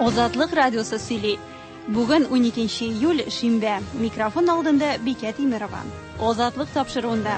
Озатлык радиосы сөйли. Бүген 12 июль шимбә. Микрофон алдында Бикә Тимирова. Озатлык тапшыруында.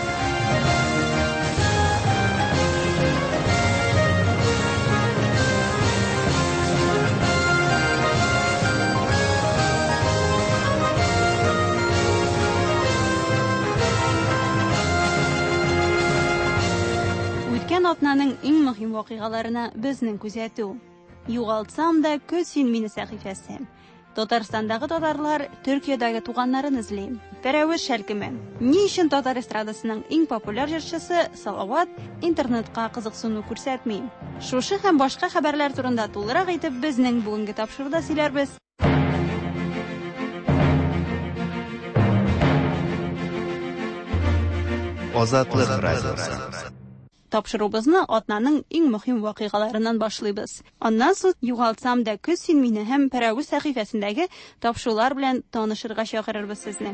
Үткән атнаның иң мөһим вакыйгаларына безнең күзәтү. Югалтсам да көз син мине сәхифәсе. Татарстандагы татарлар Төркиядәге туганнарын эзли. Фәрәвиш шәлкеме. Ни өчен татар эстрадасының иң популяр җырчысы Салават интернетка кызыксыну күрсәтми? Шушы һәм башка хәбәрләр турында тулырак әйтеп безнең бүгенге тапшыруда сөйләрбез. Озатлык радиосы. Тапшырубызны атнаның иң мөһим вакыйгаларыннан башлыйбыз. Аннан соң югалтсам да көз син мине һәм Фәрәвиш сәхифәсендәге тапшырулар белән танышырга чакырырбыз сезне.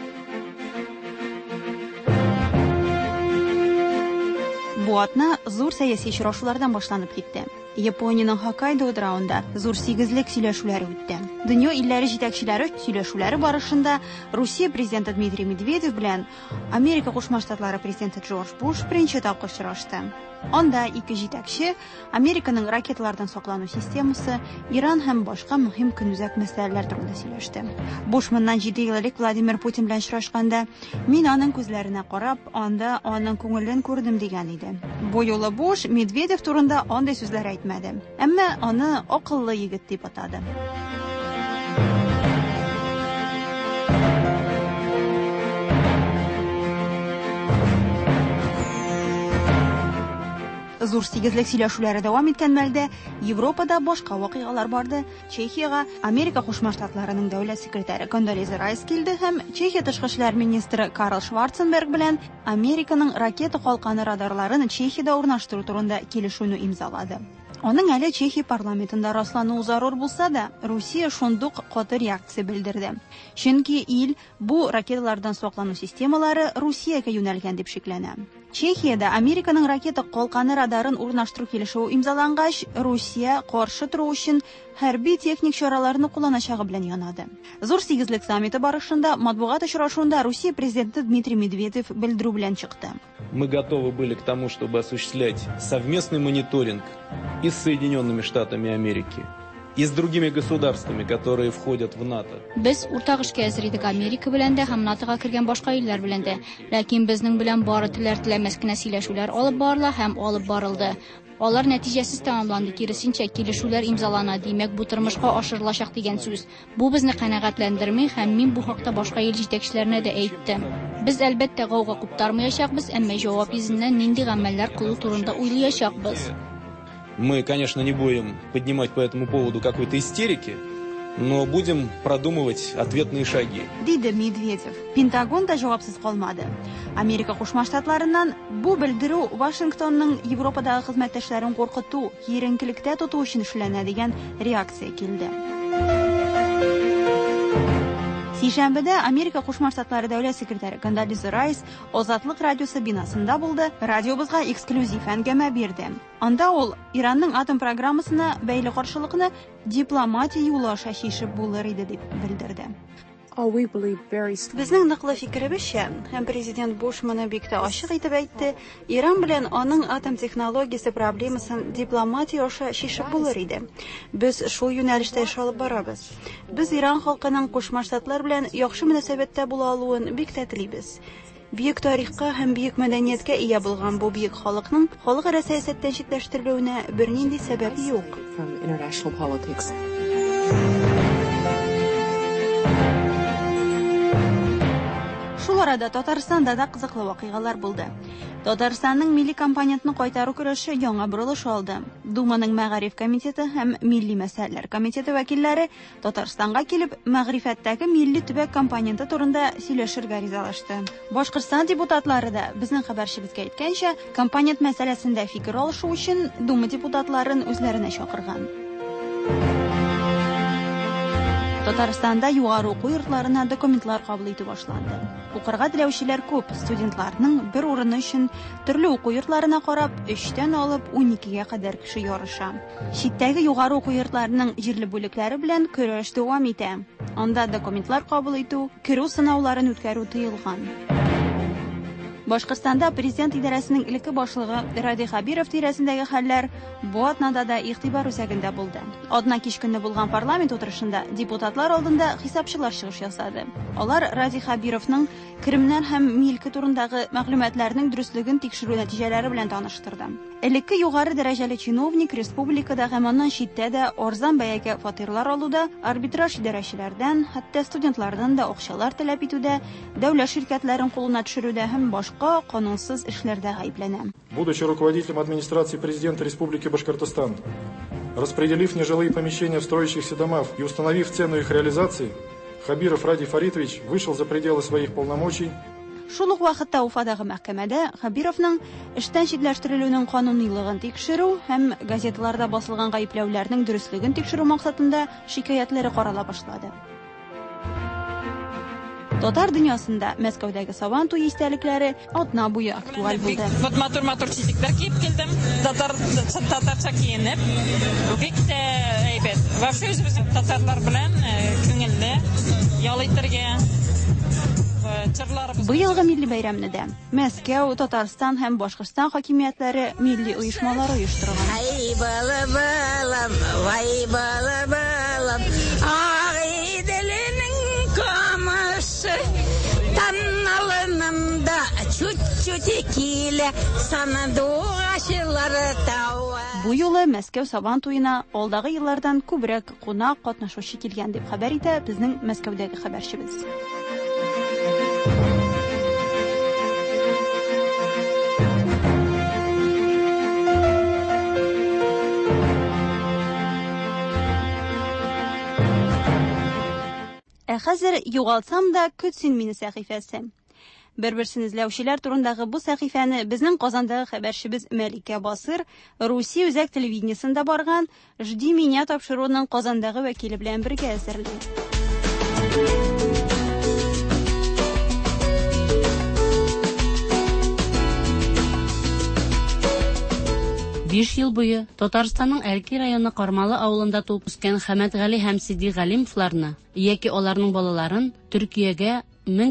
Бу атна зур сәяси очрашулардан башланып китте. Япониянең Хоккайдо утравында зур сигезлек сөйләшүләре үтте. Дөнья илләре җитәкчеләре сөйләшүләре барышында Россия президенты Дмитрий Медведев белән Америка Кушма Штатлары президенты Джордж Буш беренче тапкыр очрашты. Анда ике җитәкче Американың ракеталардан саклану системасы, Иран һәм башка мөһим көнүзәк мәсьәләләр турында сөйләште. Буш моннан 7 ел элек Владимир Путин белән очрашканда, мин аның күзләренә карап, анда аның күңелен күрдем дигән иде. Бу юлы Буш Медведев турында андай сүзләр әйтмәде. Әмма аны акыллы егет дип атады. Зур сигезлек сөйләшүләре дәвам иткән мәлдә Европада башка вакыйгалар барды. Чехиягә Америка Кушма Штатларының дәүләт секретаре Кондолиза Райс килде һәм Чехия тышкы эшләр министры Карл Шварценберг белән Американың ракета калканы радарларын Чехиядә урнаштыру турында килешүне имзалады. Аның әле Чехия парламентында раслануы зарур булса да, Россия шундук каты реакция белдерде. Чөнки ил бу ракеталардан саклану системалары Россиягә юнәлгән дип шикләнә. Чехиядә Американың ракета калканы радарын урнаштыру килешүе имзалангач, Россия каршы тору өчен хәрби техник чараларны кулланачагы белән янады. Зур сигезлек саммиты барышында матбугат очрашуында Россия президенты Дмитрий Медведев белдерү белән чыкты. Мы готовы были к тому, чтобы осуществлять совместный мониторинг и с Соединенными Штатами Америки, и с другими государствами, которые входят в НАТО. Без уртак эшкә әзер идек Америка белән дә һәм НАТОга кергән башка илләр белән дә. Ләкин безнең белән бары теләр-теләмәс кенә сөйләшүләр алып барыла һәм алып барылды. Алар нәтиҗәсез тәмамланды, киресенчә килешүләр имзалана, димәк бу тормышка ашырылачак дигән сүз. Бу безне канәгатьләндерми һәм мин бу хакта башка ил җитәкчеләренә дә әйттем. Без әлбәттә гауга куптармаячакбыз, әмма җавап йөзеннән нинди гамәлләр кылу турында уйлаячакбыз. Мы, конечно, не будем поднимать по этому поводу какой-то истерики, но будем продумывать ответные шаги. Диде Медведев. Пентагон да җавапсыз калмады. Америка Кушма Штатларыннан бу белдерү Вашингтонның Европадагы хезмәттәшләрен куркыту, киеренкелектә тоту өчен эшләнә дигән реакция килде. Сишәмбедә Америка Кушма Штатлары дәүләт секретаре Кондолиза Райс Озатлык радиосы бинасында булды. Радиобызга эксклюзив әңгәмә бирде. Анда ул Иранның атом программасына бәйле каршылыкны дипломатия юлы аша чишеп булыр иде дип белдерде. Безнең ныклы фикеребезчә, һәм президент Буш моны бик тә ачык итеп әйтте, Иран белән аның атом технологиясе проблемасын дипломатия аша чишеп булыр иде. Без шул юнәлештә эш алып барабыз. Без Иран халкының Кушма Штатлар белән яхшы мөнәсәбәттә була алуын бик тә телибез. Бөек тарихка һәм бөек мәдәнияткә ия булган бу бөек халыкның халыкара сәясәттән читләштерелүенә бернинди сәбәп юк. Шул арада Татарстанда да кызыклы вакыйгалар булды. Татарстанның милли компонентны кайтару көрәше яңа бурылыш алды. Думаның Мәгариф комитеты һәм Милли мәсьәләләр комитеты вәкилләре Татарстанга килеп, мәгърифәттәге милли төбәк компоненты турында сөйләшергә ризалашты. Башкортстан депутатлары да безнең хәбәрчебезгә әйткәнчә, компонент мәсьәләсендә фикер алышу өчен Дума депутатларын үзләренә чакырган. Татарстанда югары уку йортларына документлар кабул итү башланды. Укырга теләүчеләр күп, студентларның бер урыны өчен төрле уку йортларына карап 3тән алып 12гә кадәр кеше ярыша. Читтәге югары уку йортларының җирле бүлекләре белән көрәш дәвам итә. Анда документлар кабул итү, керү сынауларын үткәрү тыелган. Башкортстанда президент идарәсенең илекке башлыгы Ради Хабиров тирәсендәге хәлләр бу атнада да игътибар үзәгендә булды. Адна кич көнне булган парламент утырышында депутатлар алдында хисапчылар чыгыш ясады. Алар Ради Хабировның кремнәр һәм милке турындагы мәгълүматларның дөрестлеген тикшерү нәтиҗәләре белән таныштырды. Элекке югары дәрәҗәле чиновник республикада һәм аннан читтә дә арзан бәягә фатирлар алуда, арбитраж идарәчеләрдән, хәтта студентлардан да акчалар таләп итүдә, дәүләт ширкәтләрен кулына төшерүдә һәм башка канунсыз эшләрдә гаепләнә. Будучи руководителем администрации президента Республики Башкортостан, распределив нежилые помещения в строящихся домах и установив цену их реализации, Хабиров Ради Фаритович вышел за пределы своих полномочий. Шул ук вакытта Уфадагы мәхкәмәдә Хабировның эштән читләштерелүенең канунилыгын тикшерү һәм газеталарда басылган гаепләүләрнең дөрестлеген тикшерү максатында шикаятләре карала башлады. Татар дөньясында Мәскәүдәге Сабантуй истәлекләре атна буе актуаль булды. Вот матур читектер киеп килдем. Татарча киенеп. Бик тә әйбәт. Вообще без татарлар белән күңелле ял итәргә. Быелгы милли бәйрәмне дә Мәскәү, Татарстан һәм Башкортстан хакимиятләре милли оешмалары оештырган. Ай балам, вай балам, ай диленең камышы, танналынымда чуть-чуть килә, санадугачылары тауа. Бу юлы Мәскәү Сабантуена алдагы еллардан күбрәк кунак катнашучы килгән дип хәбәр итә безнең Мәскәүдәге хәбәрчебез. Хәзер югалтсам да көт син мине сәхифәсе. Бер-берсен эзләүчеләр турындагы бу сәхифәне безнең Казандагы хәбәрчебез Мәликә Басыр Русия үзәк телевидениесында барган «Жди меня» тапшыруның Казандагы вәкиле белән бергә әзерләде. 5 ел буе Татарстанның Әлки районы Кармалы авылында туып үскән Хәмәт Гали һәм Сиди Галимовларны, яки аларның балаларын Төркиягә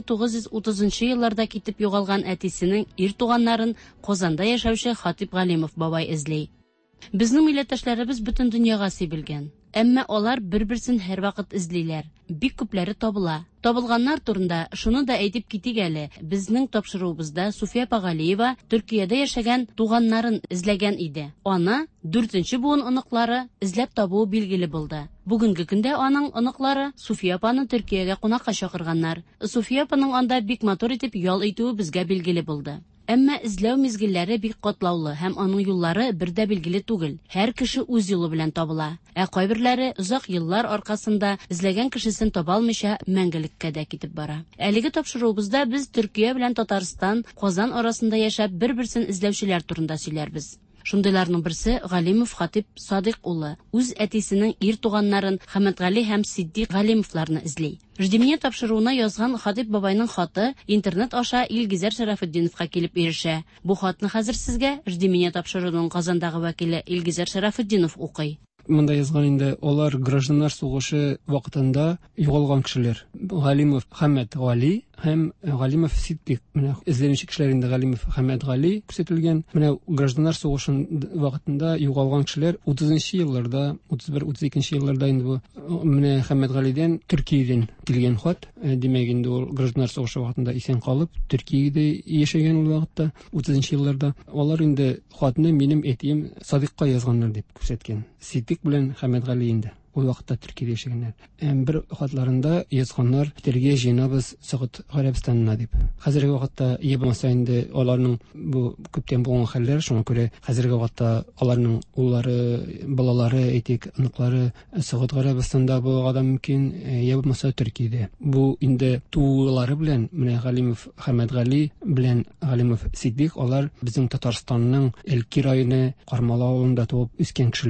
1930 елларда китеп югалган әтисенең ир туганнарын Казанда яшәүче Хатип Галимов бабай эзли. Безнең милләттәшләребез бөтен дөньяга сибелгән. Әмма алар бер-берсен һәр вакыт эзлиләр. Бик күпләре табыла. Табылганнар турында шуны да әйтеп китик әле. Безнең тапшыруыбызда Суфия Пагалиева Төркиядә яшәгән туганнарын эзләгән иде. Аны 4нче буын оныклары эзләп табуы билгеле булды. Бүгенге көндә аның оныклары Суфия апаны Төркиягә кунакка чакырганнар. Суфия апаның анда бик матур итеп ял итүе безгә билгеле булды. Әмма эзләү мизгелләре бик катлаулы һәм аның юллары бердә билгеле түгел. Һәр кеше үз юлы белән табыла. Кайберләре озак еллар аркасында эзләгән кешесен таба алмыйча мәңгелеккә дә китеп бара. Әлеге тапшыруыбызда без Төркия белән Татарстан, Казан арасында яшәп бер-берсен эзләүчеләр турында сөйләрбез. Шундыйларның берсе Галимов Хатип Садык улы. Үз әтисенең ир туганнарын Хәмәт Гали һәм Сидди Галимовларны эзли. Җдимия тапшыруына язган Хатип бабайның хаты интернет аша Илгизәр Шарафетдиновка килеп ирешә. Бу хатны хәзер сезгә Җдимия тапшыруының Казандагы вәкиле Илгизәр Шарафетдинов укый. Монда язган инде алар гражданнар сугышы вакытында югалган кешеләр. Галимов Хәмәт Гали һәм Галимов Сиддик. Менә эзләнүче кешеләр инде Галимов Хәмәт Гали күрсәтелгән. Менә гражданнар сугышы вакытында югалган кешеләр 30нчы елларда, 31-32нче елларда инде бу менә Хәмәт Галидән Төркиядән килгән хат. Димәк инде ул гражданнар сугышы вакытында исән калып Төркиядә яшәгән ул вакытта 30нчы елларда. Алар инде хатны минем әтием Садыкка язганнар дип күрсәткән. Сиддик белән Хәмәт Гали инде ул вакытта Төркиядә яшәгәннәр. Бер хатларында язганнар Төркиягә җыенабыз Сәгыд Гарәбстанына дип. Хәзерге вакытта ябмаса инде аларның бу күптән булган хәлләр, шуңа күрә хәзерге вакытта аларның уллары, балалары, әйтик, оныклары Сәгыд Гарәбстанда булырга мөмкин, ябмаса Төркиядә. Бу инде туулары белән менә Галимов Хәмәт Гали белән Галимов Сиддик алар безнең Татарстанның Әлки районы Кармалы авылында туып үскән кешеләр.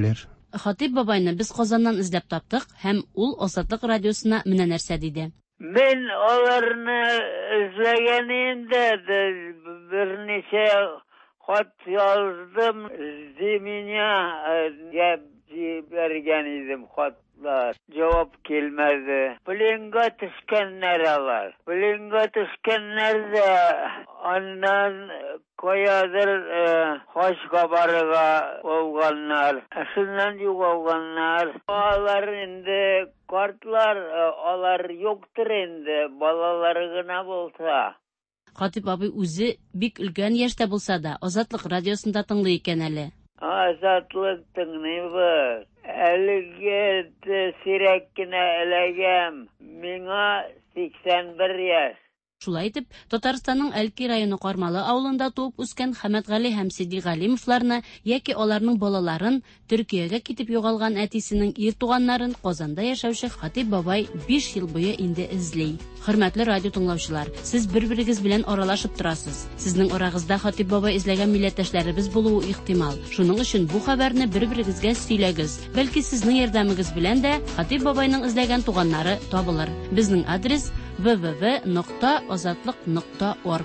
Хатип бабайны без Казаннан эзләп таптык һәм ул Азатлык радиосына менә нәрсә диде. Мен аларны эзләгәнемдә берничә хат яздым. Меня җибәргән идем хатлар. Җавап килмәде. Пленга төшкәннәр алар. Пленга төшкәннәр аннан коядыр Хашка барырга алганнар. Шуннан югалганнар. Алар инде картлар, алар юктыр инде, балалары гына булса. Хатип абый үзе бик өлгән яшьтә булса да, Азатлык радиосында тыңлый икән әле. Азатлык тыңлыйбыз. Әлегә сирәк кенә эләгәм. Миңа 81 яшь. Шулай итеп, Татарстанның Әлки районы Кармалы авылында туып үскән Хәмәтгали һәм Сиди Галимовларны яки аларның балаларын Төркиягә китеп югалган әтисенең ир туганнарын Казанда яшәүче Хатип бабай 5 ел буе инде эзли. Хөрмәтле радио тыңлаучылар, сез бер-берегез белән аралашып торасыз. Сезнең арагызда Хатип бабай эзләгән милләттәшләребез булуы ихтимал. Шуның өчен бу хәбәрне бер-берегезгә сөйләгез. Бәлки сезнең ярдәмегез белән дә Хатип бабайның эзләгән туганнары табылыр. Безнең адрес www.azatlik.org.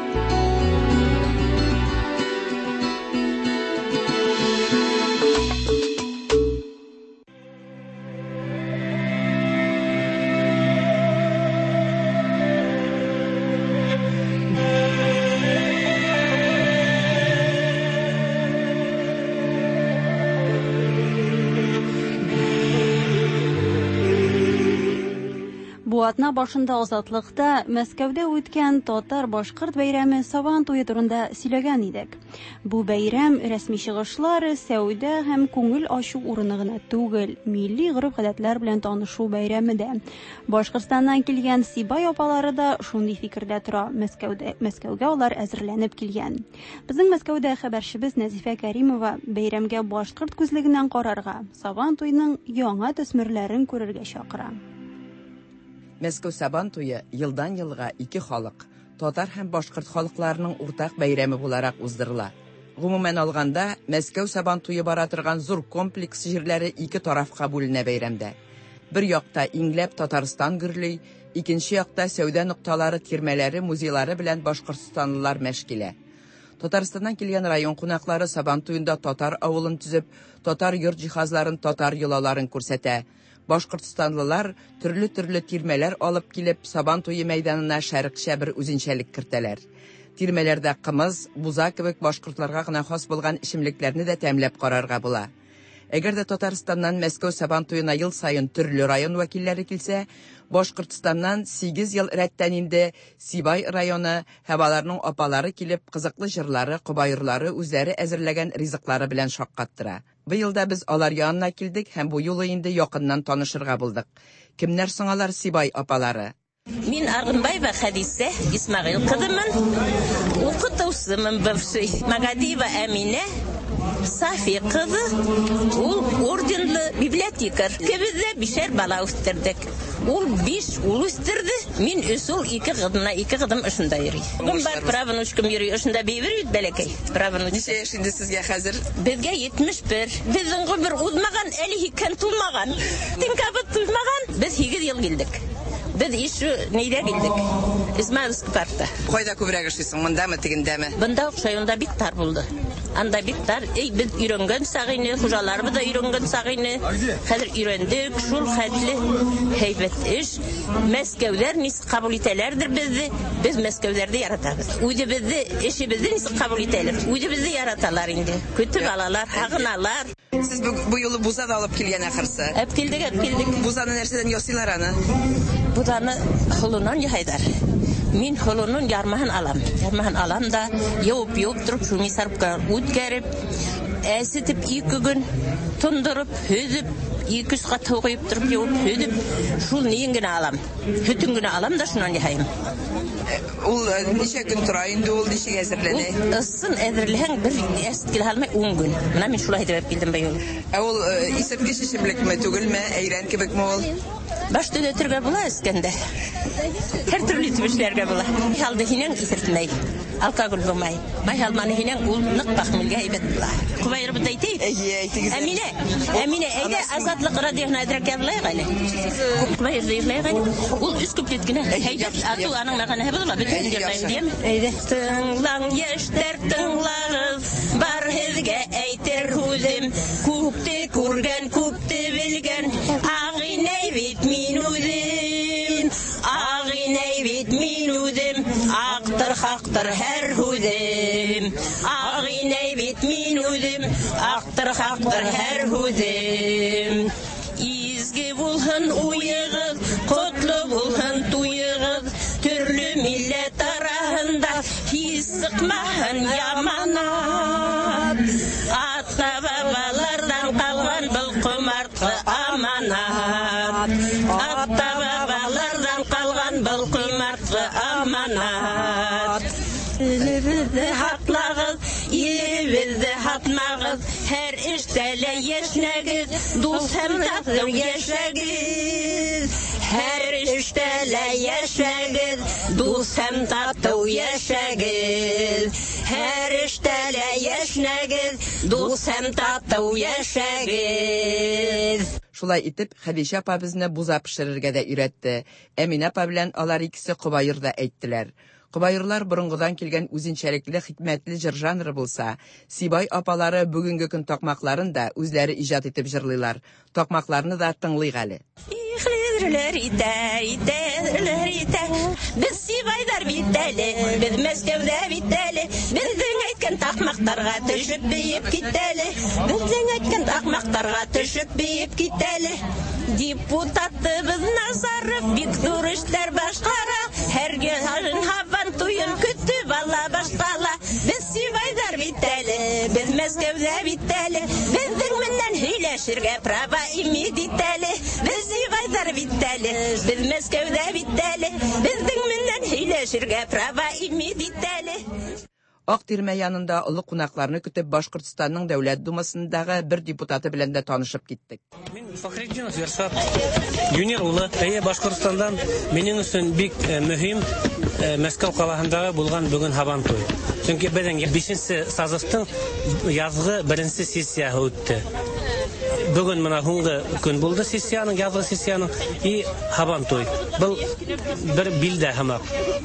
Бу атна башында Азатлыкта Мәскәүдә үткән татар-башкорт бәйрәме Сабан туе турында сөйләгән идек. Бу бәйрәм рәсми чыгышлары, сәүдә һәм күңел ачу урыны гына түгел, милли гореф-гадәтләр белән танышу бәйрәме дә. Башкортстаннан килгән Сибай апалары да шундый фикердә тора. Мәскәүгә алар әзерләнеп килгән. Безнең Мәскәүдә хәбәрчебез Назифа Кәримова бәйрәмгә башкорт күзлегеннән карарга, Сабан туеның яңа төсмерләрен күрергә чакыра. Мәскәү Сабан туе елдан елга ике халык, татар һәм башкорт халыкларының уртак бәйрәме буларак уздырыла. Гомумән алганда, Мәскәү Сабан туе бара торган зур комплекс җирләре ике тарафка бүленә бәйрәмдә. Бер якта иңләп Татарстан гөрлөй, икенче якта сәүдә нокталары, тирмәләре, музейлары белән башкортстанлылар мәшкилә. Татарстаннан килгән район кунаклары Сабан туенда татар авылын төзеп, татар йорт җиһазларын, татар йолаларын күрсәтә. Башкортстанлылар төрле тирмәләр алып килеп, Сабан туе мәйданына шәрекчә бер үзенчәлек кертәләр. Тирмәләрдә кымыз, буза кебек башкортларга гына хас булган ичемлекләрне дә тәмләп карарга була. Әгәр дә Татарстаннан Мәскәү Сабан туена ел сайын төрле район вәкилләре килсә, Башкортстаннан 8 ел рәттән инде Сибай районы һәм аларның апалары килеп, кызыклы җырлары, кобайырлары үзләре әзерләгән ризыклары белән шаккаттыра. Быел да без алар янына килдек һәм бу юлы инде якыннан танышырга булдык. Кемнәр соң алар Сибай апалары? Мин Аргынбаева Хәдисә Исмагыйль кызымын. Укытучымын бывший. Магадиева Әминә Сафи кызы. Ул орденлы библиотекарь. Кебездә бишәр бала үстердек. Ул 5 ул үстерде. Мин үсүл 2 кызымна 2 кызым ошында йөри. Бу бар правнучкам йөри ошында бейбер бит бәләкәй. Правнуч. Ничә яшендә сезгә хәзер? Безгә 71. Безнең гомер узмаган, әле икән тулмаган. Тинкабы тулмаган. Без 8 ел килдек. Biz işi neydə bildik? İsmailski parkda. Qayda күбрәк эшлисең, мондамы, тигендәме? Бында охшайында бик тар булды. Анда бик тар. Без өйрәнгән сагыйны, хуҗаларыбыз да өйрәнгән сагыйны. Хәзер өйрәндек, шул хәтле һәйбәт эш. Мәскәүләр нис кабул итәләрдер безне. Без Мәскәүләрдә яратабыз. Үзебезне, эшебезне нис кабул итәләр. Үзебезне яраталар инде. Көтеп алалар, хагыналар. Siz bu yolu buzdan alıp kilgen akırsa. Hep kildik. Buzanı nereden yosuylar anı? Buzanı hulunun yahaydar. Min hulunun yarmağın alam da yavup durup şunu sarıp utkerip, esitip 2 gün tundurup, hüzüp, 200 kat koyup durup yavup hüzüp, şul neyin güne alam. Bütün güne alam da şundan yahayım. Ul neçə gün turayında ol, neçə əzirləni? Isın əzirlən bir əskil halmay 10 gün. Buna min şulay edib bildim bəy olur. Ol isəpkeş işimlik mi, tügülmə, eyrən kebek mi ol? Baş dödötürgə bula əskəndə. Hər türlü itmişlərgə bula. Halda hinen isirtməy. Alkagül bulmay. May halmanı hinen ul nıq baxmilgə heybət bula. Kubayır bu daytayıb. Әминә, әйдә Азатлык радиоһына әдрәк язылайык әле. Күпме язылайык әле? Ул үз күплет кенә. Әйдә, ату аның мәгънәһе булыр, бөтен җырлайым дияме? Әйдә. Тыңлаң яшьтәр тыңлагыз, бар һезгә әйтер һүзем, күпте күргән, күпте белгән, агыйнәй бит мин үзем, агыйнәй бит мин үзем, актыр хактыр һәр һүзем, агыйнәй бит мин үзем, актыр хактыр һәр һүзем. Изге булһын уйыгыз, котлы булһын туйыгыз, төрле милләт араһында хис сыкмаһын яманат. Ата-бабалардан калган был кумарткы аманат. Ата-бабалардан калган был кумарткы аманат. Илебезде хатлагыз, илебезде хатмагыз, һәр эштәле яшнәгез, дус һәм тату яшәгез. Һәр эштәле яшәгез, дус һәм тату яшәгез. Һәр эштәле яшнәгез, дус һәм тату яшәгез. Шулай итеп, Хәдичә апа безне буза пешерергә дә өйрәтте. Әминә апа белән алар икесе кобаер да әйттеләр. Кобаерлар борынгыдан килгән үзенчәлекле хикмәтле җыр жанры булса, Сибай апалары бүгенге көн такмакларын да үзләре иҗат итеп җырлыйлар. Такмакларны да тыңлыйк әле. Без Сибайдар бит әле, без Мәскәүдә бит әле, безнең әйткән такмактарга төшеп биеп кит әле, безнең әйткән такмактарга төшеп биеп кит әле. Депутатыбыз Назаров бик зур эшләр башкара, һәргә һарын һаван туен көтеп ала баштала. Без Сибайдар бит әле, без Мәскәүдә бит әле, безнең менән һөйләшергә права имеет әле. Без Сибайдар бит әле, без Мәскәүдә бит әле, безнең менән һөйләшергә права имеет әле. Ак тирмә янында олы кунакларны көтеп Башкортстанның Дәүләт Думасындагы бер депутаты белән дә танышып киттек. Мин Фахретдинов Ершат, юнир улы, Башкортстандан минең өчен бик мөһим Мәскәү калаһындагы булган бүген Һабантуй. Чөнки безнең 5нче сазовтың язгы 1нче сессиясы үтте. Бүген менә һуңгы көн булды сессияның, язгы сессияның и Һабантуй. Бу бер билдә һәмәк.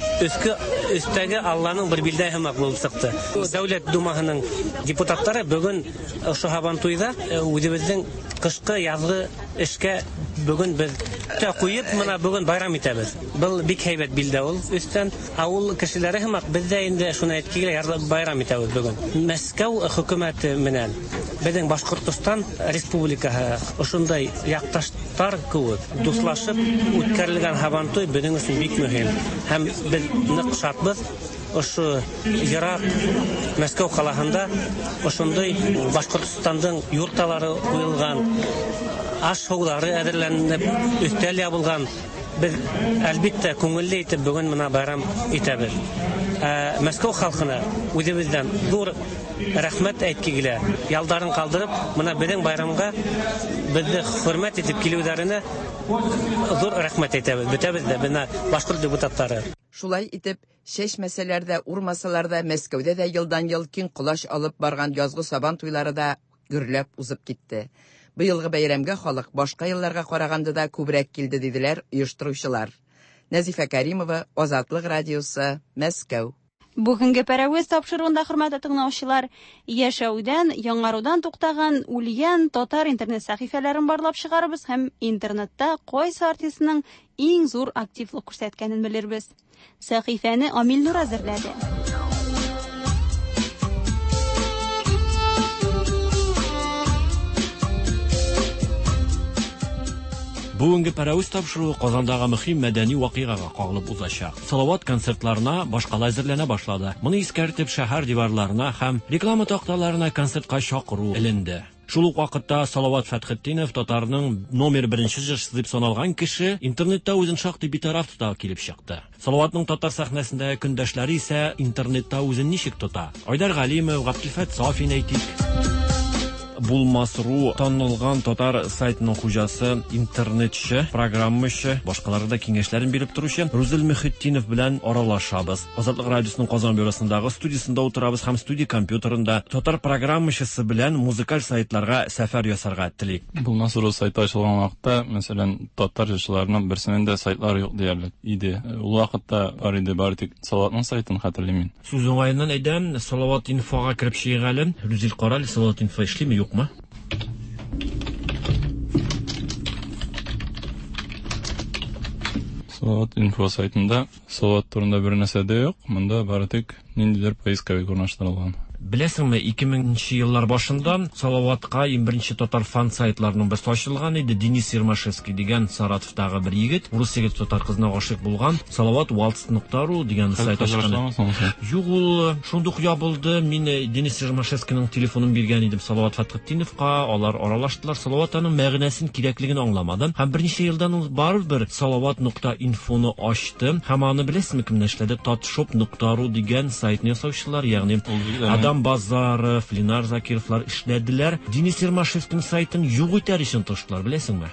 Өстәге Алланың бер билдә һәмәк булып чыкты. Дәүләт Думаһының депутатлары бүген ошо Һабантуйда үзебезнең кышкы язгы эшкә бүген без куеп менә бүген байрам итәбез. Бу бик һәйбәт билдә ул. Өстән авыл кешеләре һәмәк без дә инде шуны әйткәгә байрам итәбез бүген. Мәскәү хөкүмәте менән безнең Башкортстан республикаһы ошондай якташтар күп дуслашып үткәрелгән Һабантуй безнең өчен бик мөһим. Һәм без нык шатбыз. Ошо Ерак Мәскәү калаһында ошондой Башкортстандың юрталары куелган, аш-һаулары әзерләнеп, өстәл ябылган. Без әлбәттә күңелле итеп бүген менә байрам итәбез. Мәскәү халкына үзебездән зур рәхмәт әйткегелә, ялдарын калдырып, менә безнең байрамга безне хөрмәт итеп килүләренә зур рәхмәт әйтәбез. Бөтәбез дә менә башкорт депутатлары. Шулай итеп, шеш мәсьәләләрдә, урмасаларда, Мәскәүдә дә елдан-ел киң кулаш алып барган язгы сабан туйлары да гөрләп узып китте. Быелгы бәйрәмгә халык башка елларга караганда да күбрәк килде диделәр оештыручылар. Нәзифә Кәримова, Азатлык радиосы, Мәскәү. Бүгенге пәрәвез тапшыруында, хөрмәтле тыңлаучылар, яшәүдән, яңарудан туктаган үлгән татар интернет сәхифәләрен барлап чыгарыбыз һәм интернетта кайсы артистның иң зур активлык күрсәткәнен белербез. Сәхифәне Амил Нур әзерләде. Бүгенге пәрәвез тапшыруы Казандагы мөһим мәдәни вакыйгага кагылып узачак. Салават концертларына башкала әзерләнә башлады. Моны искәртеп шәһәр диварларына һәм реклама такталарына концертка чакыру эленде. Шул ук вакытта Салават Фәтхетдинов, татарның номер 1 җырчысы дип саналган кеше, интернетта үзен шактый битараф тота килеп чыкты. Салаватның татар сәхнәсендәге көндәшләре исә интернетта үзен ничек тота? Айдар Галимов, Габделфәт Сафин әйтик. булмас.ру танылган татар сайтының хуҗасы, интернетче, программачы, башкалары да киңәшләрен биреп торучы Рузел Мөхетдинов белән аралашабыз. Азатлык радиосының Казан бюросындагы студиясында утырабыз һәм студия компьютерында татар программачысы белән музыкаль сайтларга сәфәр ясарга телик. Булмас.ру сайты ачылган вакытта, мәсәлән, татар җырчыларының берсенең дә сайтлары юк диярлек иде. Ул вакытта бар тик Салаватның сайтын хәтерлим. Сүз уңаеннан әйдәм, Салават инфога кирип чыгыгәлем. Рузел карал, Салават инфо эшлиме, юкмы? Салават инфо сайтында Салават турында бер нәрсә дә юк. Монда бары тик ниндидер поисковик урнаштырылган. Беләсеңме, 2000 еллар башында Салаватка 21-нче татар фан сайтларының берсе ачылган иде. Денис Ермашевский дигән Саратовтагы бер егет, рус егет татар кызына гашык булган, Salavat.waltz.ru дигән сайт ачкан. Юк, ул шундук ябылды. Мин Денис Ермашевскийның телефонын биргән идем Салават Фатхетдиновка. Алар аралаштылар. Салават аның мәгънәсен, кирәклеген аңламады. Һәм берничә елдан ул барыбер Salavat.infoны ачты. Һәм аны беләсезме, кемне эшләде? Tatshop.ru дигән сайтны ясаучылар, ягъни Базаров, Ленар Закировлар эшләделәр. Денис Ермашевскийның сайтын юк итәр өчен тырыштылар, беләсеңме?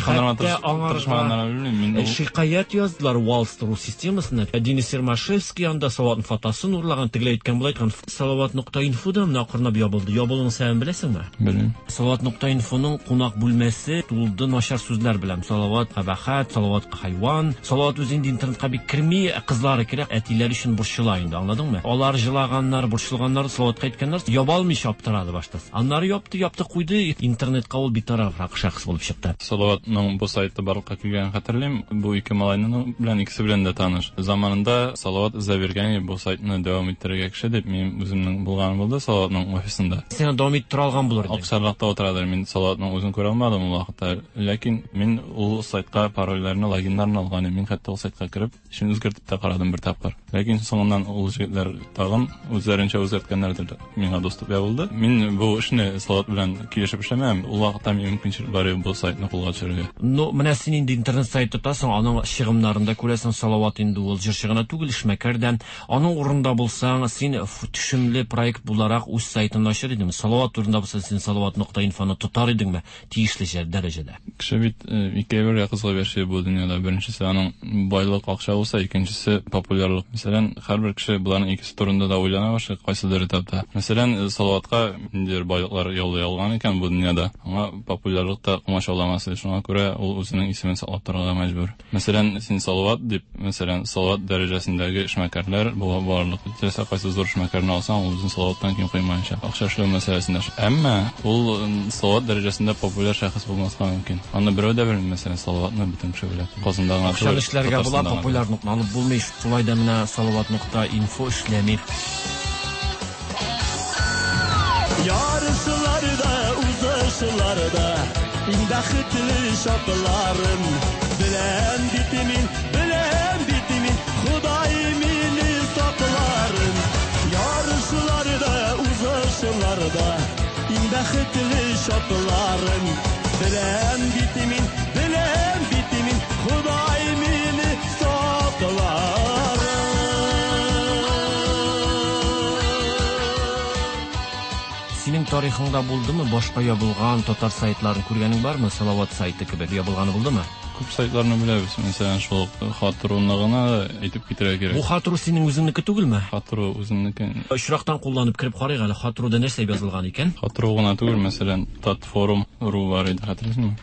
Шикаят яздылар Waltz.ru системасына. Денис Ермашевский анда Салаватның фотосын урлаган, тегеләй әйткән булай торган Salavat.info-да менә акырынып ябылды. Ябылуның сәбәбен беләсеңме? Белмим. Salavat.info-ның кунак бүлмәсе тулды начар сүзләр белән. Салават кабахат, Салават хайван. Салават үз инде интернетка бик кирми, кызлары кирәк, әтиләр өчен борчыла инде, аңладыңмы? Алар җылаганнар, борчылганнар Салаватка әйткәннәр, ябалмыйча аптырады баштас. Аннары япты куйды, интернетка ул битарафрак шәхес булып чыкты. Салаватның бу сайты барлыкка килгән хәтерлим. Бу ике малайның белән икесе белән дә таныш. Заманында Салават Завергани бу сайтны дәвам иттерергә кеше дип мин үземнең булган булды Салаватның офисында. Сен дәвам иттер алган булыр дип. Акчарлыкта утырадыр. Мин Салаватның үзен күрә алмадым ул вакытта. Ләкин мин ул сайтка парольләрне, логиннарны алган. Мин хәтта ул сайтка кирип, шуны үзгәртеп тә карадым бер тапкыр. Ләкин соңыннан ул җегетләр тагын үзләренчә үзгәрткәннәрдер. Миңа доступ ябылды. Мин бу эшне Салават белән килешеп эшләмәм. Ул вакытта мөмкинчелек бар иде бу сайтны кулга төшерергә. Ну, менә син инде интернет сайт тотасың, аның чыгымнарында күрәсең Салават инде ул җырчы гына түгел, эшмәкәрдән. Аның урында булсаң, син төшемле проект буларак үз сайтын ачыр идең. Салават турында булса, син Salavat.infoны тотар идеңме? Тиешле дәрәҗәдә. Кеше бит ике бер кызга яши бу дөньяда. Беренчесе аның байлык, акча булса, икенчесе популярлык. Мәсәлән, һәрбер кеше буларның икесе турында да уйлана башлый, кайсыдыр этапта. Мәсәлән, Салаватка ниндидер байлыклар яллый алган икән бу дөньяда. Аңа популярлыкта комачауламасы, шуңа күрә ул үзенең исемен саклап торырга мәҗбүр. Мәсәлән, син Салават дип, мәсәлән, Салават дәрәҗәсендәге эшмәкәрләр барлык. Теләсә кайсы зур эшмәкәрне алсаң, ул үзен Салаваттан ким кыймаенча. Акча эшләү мәсьәләсендә. Әмма ул Салават дәрәҗәсендә популяр шәхес булмаска мөмкин. Аны берәү дә белми, мәсәлән, Салаватны бөтен кеше белә. Казандагы акча эшләргә була, популярлыкны алып булмый. Шулай да менә Salavat.info эшләми. Yarışlarda, uzlaşlarda, indahıtlı şaplarım. Bilen bitimin, Hudayimini saklarım. Yarışlarda, uzlaşlarda, indahıtlı şaplarım. Bilen bitimin, Hudayimini saklarım. Синең тарихыңда булдымы башка ябылган татар сайтларын күргәнең бармы? Салават сайты кебек ябылганы булдымы? Күп сайтларны беләбез. Мәсәлән, шул Хатыруны гына әйтеп китәргә кирәк. Бу Хатыру синең үзеңнеке түгелме? Хатыру үземнеке. Очрактан кулланып кирип карыйк әле, Хатыруда нәрсә язылган икән? Хатыру гына түгел, мәсәлән, Tatforum.ru бар иде, хәтерлисеңме?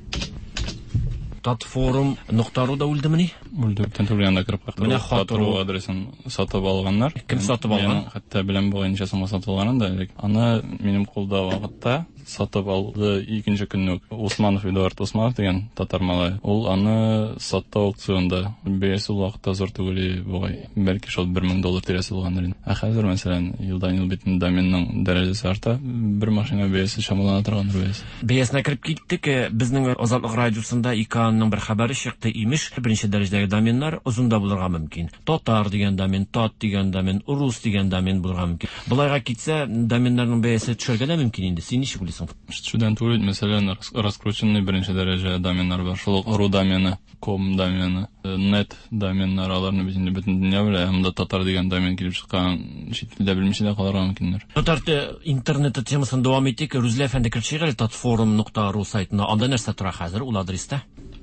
Tatforum.ru да үлдемени? Үлде, тәнтүлгәндә кирип кайтты. Менә Хатыру адресын сатып алганнар. Кем сатып алган? Хәтта белән буенча сумма сатып алганын да, аны минем кулда вакытта сатып алды икенче көнне. Усманов Эдуард Усманов дигән татар малай. Ул аны сатты аукционда. Бәясе вакытта зур түгел бугай. Бәлки шул $1000 тирәсе булгандыр. Ә хәзер мәсәлән, елдан-ел битен доменның дәрәҗәсе арта, бер машина бәясе шамалана торгандыр бәясе. Бәясенә кирип киттек. Безнең Азатлык радиосында ИКАның бер хәбәре чыкты. Имеш, беренче дәрәҗәдәге Бездәге доменнар озында булырга мөмкин. Татар дигән домен, тат дигән домен, рус дигән домен булырга мөмкин. Булайга китсә, доменнарның бәясе төшәргә дә мөмкин инде. Син ничек уйлыйсың? Шудан түгел, мәсәлән, раскрученный беренче дәрәҗә доменнар бар. Шул ру домены, ком домены, net доменнар, аларны бит инде бөтен дөнья белә, һәм дә татар дигән домен килеп чыккан, чит телдә белмичә дә калырга мөмкиндер. Татар интернет темасын дәвам итик. Рүзлә әфәнде кирчегә tatforum.ru сайтына. Анда нәрсә тора хәзер ул адреста?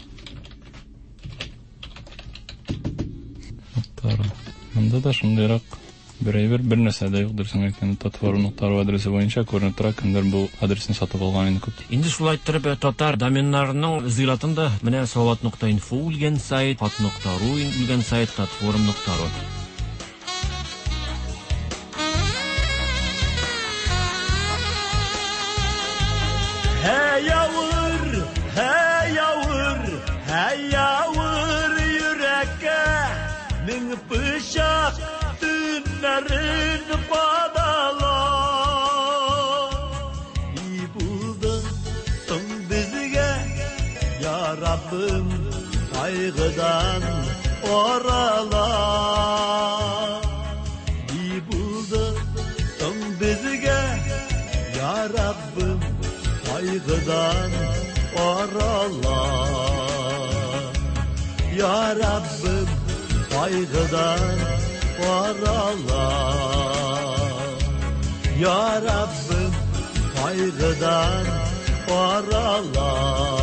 Анда да шундыйрак бер нәрсә дә юк дөресен әйткәндә, tatforum.ru адресы буенча күренеп тора, кемдер бу адресны сатып алган инде күп. Инде шулай итеп татар доменнарының зыйлатында менә salawat.info үлгән сайт, pat.ru үлгән сайт, tatforum.ru. Hey yavur yürekке min bıçak tünlerin badala İyi buldun bizge ya Rabbim kaygıdan orala İyi buldun bizge ya Rabbim kaygıdan orala Ya Rabbim kaygıdan orala Ya Rabbim kaygıdan orala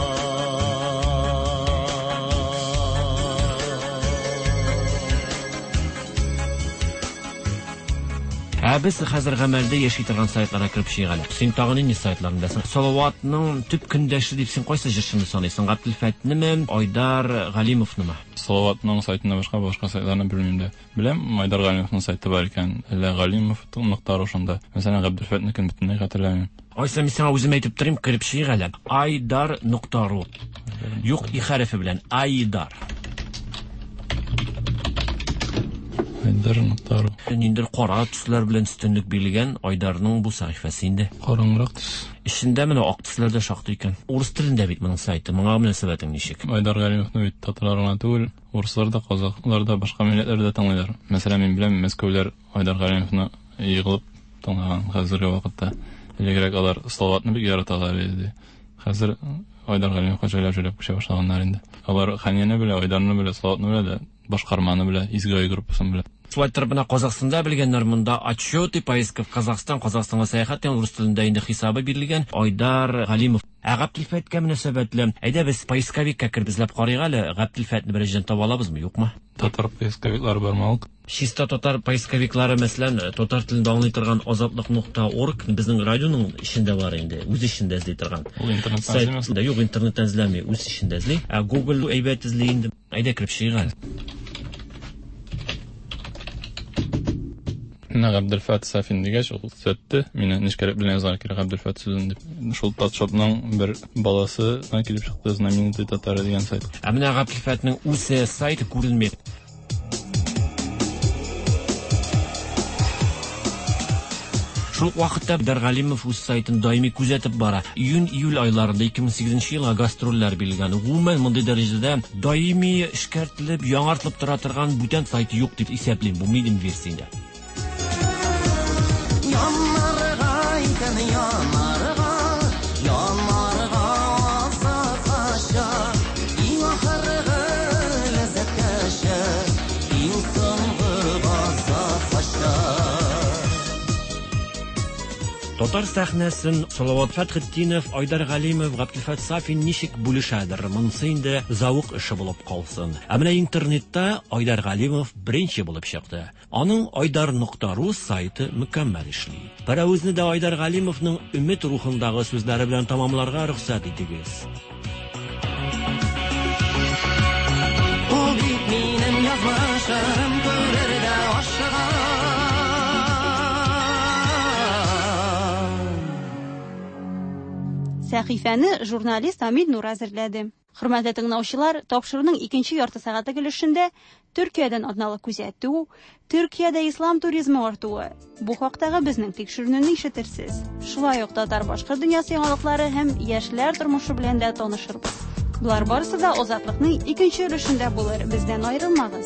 Biz хәзер гамәлдә яши торган сайтларга кирип чыгыйк. Син тагын нинди сайтларындасың? Салаватның төп көндәше дип син кайсы җырчыны саныйсың? Габделфәтнеме, Айдар Галимовнымы? Салаватның сайтында башка сайтларны белмим дә. Беләм, Айдар Галимовның сайты бар икән, әллә Галимов.ру шунда. Мәсәлән, Габделфәтнекен бөтенләй хәтерләмим. Айса мин сиңа үзем әйтеп торыйм, кирип чыгыйк әле. Айдар.ру. Юк, и хәрефе белән Айдар. Айдар.ру. Ниндер кара төсләр белән өстенлек билгән Айдарның бу сәхифәсе инде. Караңгырак төс. Ишендә менә ак төсләрдә шактый икән. Урыс телендә бит моның сайты. Моңа мөнәсәбәтең ничек? Айдар Галимовны бит татарларга түгел, урыслар да, казаклар да, башка милләтләр дә тыңлыйлар. Мәсәлән, мин беләм, Мәскәүләр Айдар Галимовны йыгылып тыңлаган хәзерге вакытта. Элегрәк алар Салаватны бик яраталар иде. Хәзер Айдар Галимовка җайлап күчә башлаганнар инде. Алар Ханияны белә, Айдарны белә, Салаватны белә дә, башкарманы белә, Изгай группасын белә. Шулай торбына Казахстанда белгәннәр монда отчеты поездка в Казахстан, Казахстанга сәяхәт ягъни рус телендә инде хисабы бирелгән. Айдар Галимов. Габделфәткә мөнәсәбәтле. Әйдә без поисковикка киреп эзләп карыйк әле. Габделфәтне беренчедән таба алабызмы, юкмы? Татар поисковиклары бармы ул? Чиста татар поисковиклары, мәсәлән, татар телендә аңлый торган azatlıq.org безнең радионың ишендә бар инде, үз ишендә эзли торган. Ул интернеттан эзләмәсме? Юк, интернеттан эзләми, үз ишендә эзли. Google әйбәт эзли инде. Әйдә киреп чыгыйк. Габделфәт Сафин дигәч, ул сөтте. Мине нишкәрәк белән язар кирәк Габделфәт сүзен дип. Шул татшопның бер баласы килеп чыкты, знаменитый татар дигән сайт. Менә Габделфәтнең үз сайты күренми. Шул вакытта Айдар Галимов үз сайтын даими күзәтеп бара. Июнь-июль айларында 2008 елга гастрольләр билгән. Гомумән мондый дәрәҗәдә даими эшкәртелеп, яңартылып тора торган бүтән сайт юк дип исәплим бу минем версиямда. Татар сәхнәсен Салават Фәтхетдинов, Айдар Галимов, Габделфәт Сафин ничек бүлешәдер? Монысы инде зауык эше булып калсын. Ә менә интернетта Айдар Галимов беренче булып чыкты. Аның Айдар.ру сайты мөкәммәл эшли. Берәүзне дә Айдар Галимовның өмет рухындагы сүзләре белән тамамларга рөхсәт итегез. Ул бит минем язмышым күрергә ашыган. Сәхифәне журналист Амид Нур әзерләде. Хөрмәтле тыңлаучылар, тапшыруның 2нче ярты сәгате килешендә Төркиядән атналык күзәтү, Төркиядә ислам туризмы артуы. Бу хакта безнең тикшерүне ишетерсез. Шулай ук татар башкорт дөньясы яңалыклары һәм яшьләр тормышы белән дә танышырбыз. Bular barысы da Ozatlıqның ikinci өлешендә булыр. Bizden ayrılmagыз.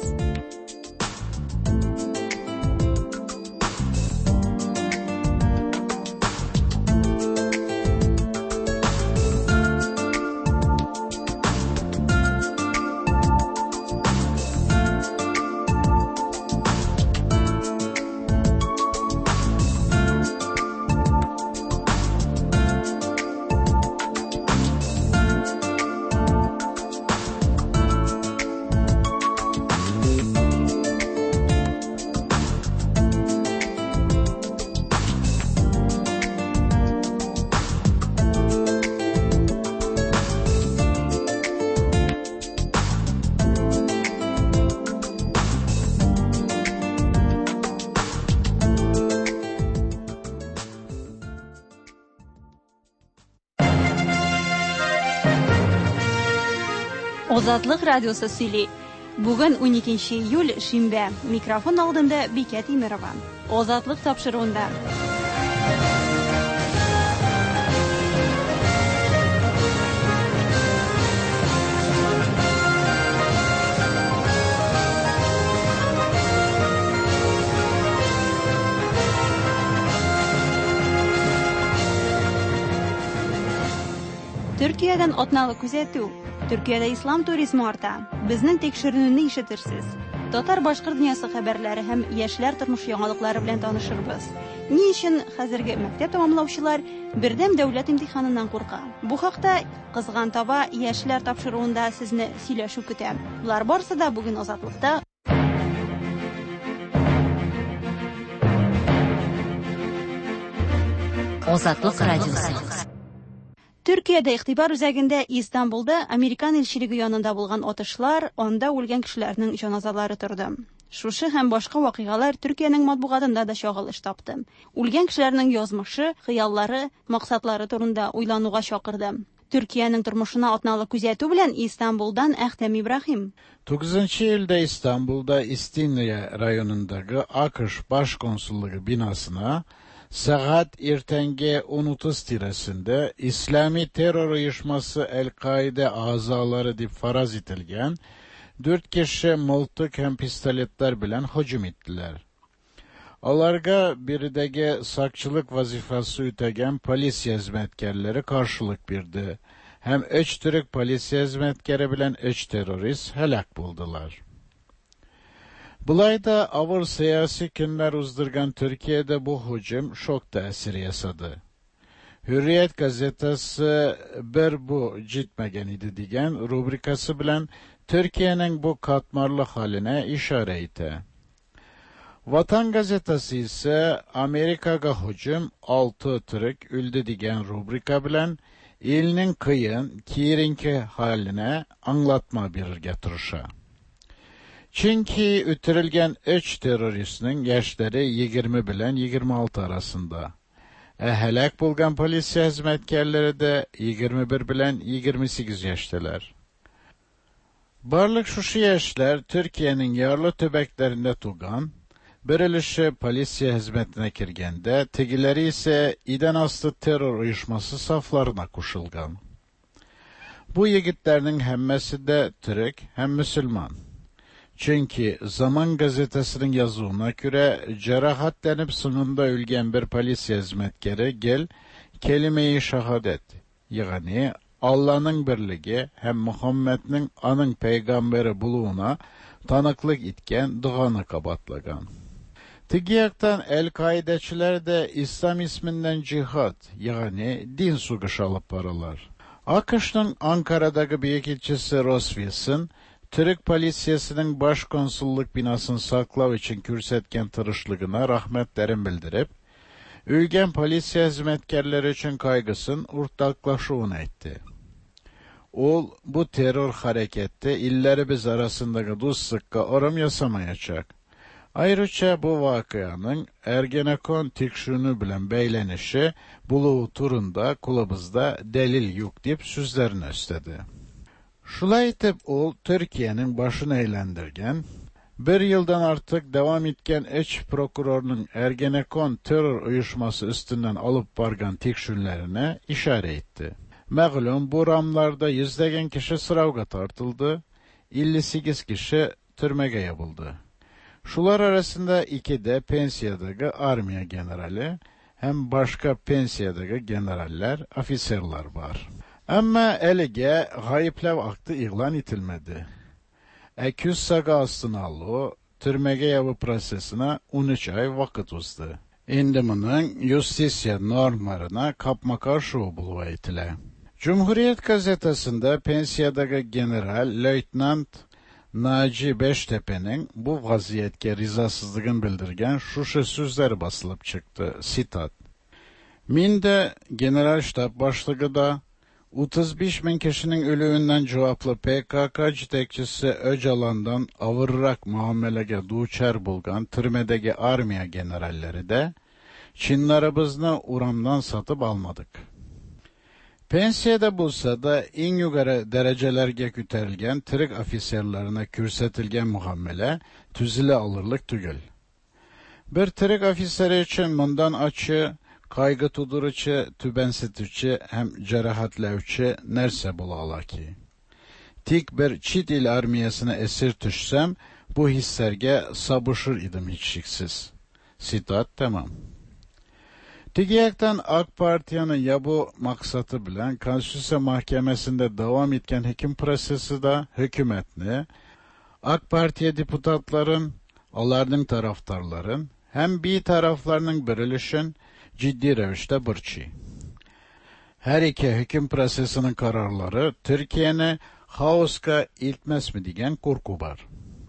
Ozatlık Radyosu сөйли. Bugün 12 iyul Şimbe. Mikrofon aldığında Biket İmirova. Ozatlık tapşırığında. Türkiye'den atnalı күзәтү. Türkiye'de İslam turizmi arta. Bizning tekshiruvni ишетерсез. Татар башкорт дөньясы хәбәрләре һәм яшьләр тормыш яңалыклары белән танышырбыз. Ни өчен хәзерге мәктәп тәмамлаучылар бердәм дәүләт имтиханынан курка? Бу хакта кызган таба яшьләр тапшыруында сезне сөйләшү көтәм. Булар барысы да бүген Азатлыкта. Азатлык радиосы. Türkiye'de игътибар үзәгендә İstanbul'da Amerikan илчелеге янында булган атышлар, анда үлгән кешеләрнең җаназалары торды. Шушы һәм башка вакыйгалар Türkiye'нең матбугатында да чагылыш тапты. Үлгән кешеләрнең язмышы, хыяллары, максатлары турында уйлануга чакырды. Türkiye'нең тормышына атналы күзәтү белән İstanbul'dan Әхтәм Ибраһим. 9 iyulda İstanbul'da İstinye rayonundaki AKış Başkonsulluğu binasına saat ertenge 10:30 tiresinde İslami terör uyuşması El-Kaide azaları dip faraz etilgen 4 kişi moltuk hem pistoletler bilen hücum ettiler. Onlarga biridege sakçılık vazifası ütegen polis hizmetkarları karşılık birdi. Hem 3 Türk polis hizmetkarı bilen 3 terörist helak buldular. Bulayda avır siyasi günler uzdurgan Türkiye'de bu hücum şok tesiri yasadı. Hürriyet gazetesi bir bu citmegen idi digen rubrikası bilen Türkiye'nin bu katmarlı haline işareti. Vatan gazetesi ise Amerika'ga hücum 6 Türk üldü digen rubrika bilen ilinin kıyın kirinki haline anlatma bir getirişe. Çünkü ötürülgen 3 teröristinin yaşları 20 bilen 26 arasında. Helak bulgan polis hizmetkarları da 21 bilen 28 yaştalar. Barlık şuşu yaşlar Türkiye'nin yarlı töbeklerinde tuğan, birilişi polisiye hizmetine kirgende, tegileri ise iden astı terör uyuşması saflarına kuşulgan. Bu yigitlerinin hemmesi de Türk hem Müslüman. Çünkü Zaman gazetesinin yazığına göre cerahatlenip sınırında ölgen bir polis hizmetkarı gel kelime-i şehadet, yani Allah'ın birliği hem Muhammed'nin anın peygamberi buluğuna tanıklık etken duanı kabatlagan. Tigiyaktan El-Kaideçiler de İslam isminden cihad, yani din sugışı alıp paralar. AKŞ'nın Ankara'daki büyükelçisi Roswell'sin, Türk polisiyesinin başkonsulluk binasını saklav için kürsetken tırışlığına rahmetlerin bildirip, ülgen polisiye hizmetkarları için kaygısın ortaklaşığını etti. Ol, bu terör harekette illerimiz arasındaki dostlukka oram yasamayacak. Ayrıca bu vakıanın Ergenekon tikşünü bilen beylenişi buluğu turunda kulübümüzde delil yok deyip sözlerini istedi. Şulay etip ol Türkiye'nin başını eğlendirgen, bir yıldan artık devam etken eç prokurorunun Ergenekon terör uyuşması üstünden alıp bargan tikşünlerine işaret etti. Мәгълүм bu ramlarda yüzdegen kişi sınavga tartıldı, 58 kişi türmege yapıldı. Şular arasında 2 de pensiyadagi armiya generali hem başka pensiyadagi generaller, ofisirler var. Ama elige gayiplev aktı ilan etilmedi. 200 saga astına alı, türmege yapı prosesine 13 ay vakit uzdu. Endi bunun justisiya normlarına kapma karşı buluva etile. Cumhuriyet gazetesinde pensiyadagi general Leytenant Naci Beştepe'nin bu vaziyetke rizasızlığını bildirgen şuşu sözleri basılıp çıktı. Sitat. Minde general ştab başlığı da 35 bin kişinin ölüğünden cevaplı PKK citekçisi Öcalan'dan avırrak muamelege duçer bulgan türmedeki armiya generalleri de Çinlarımızını uramdan satıp almadık. Pensiyada bulsa da en yukarı derecelerge küterilgen tırık ofisyerlerine kürsetilgen muamele tüzüle alırlık tügül. Bir tırık ofiseri için bundan açı, kaygı tudurucu, tübensitici hem cerahatlevçi nerse bulala ki. Tik bir çit il armiyasına esir düşsem bu hisserge sabışır idim hiç şiksiz. Sitat tamam. Digiyaktan AK Partiyanın ya bu maksatı bilen Konstitüsiya Mahkemesi'nde devam etken hekim prosesi de hükümetini, AK Partiya deputatların, onların taraftarların, hem bir taraflarının birilişin ciddi revişte bırçı. Her iki hüküm prosesinin kararları Türkiye'ni haoska iltmez mi diyen korku var.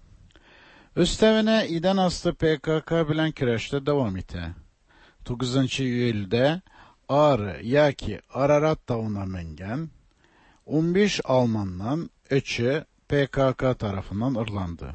Üstevine iden astı PKK bilen kireçte devam ete. 9. Eylül'de Ağrı yaki Ararat Dağı'na mengen 15 Alman'dan 3'ü PKK tarafından ırlandı.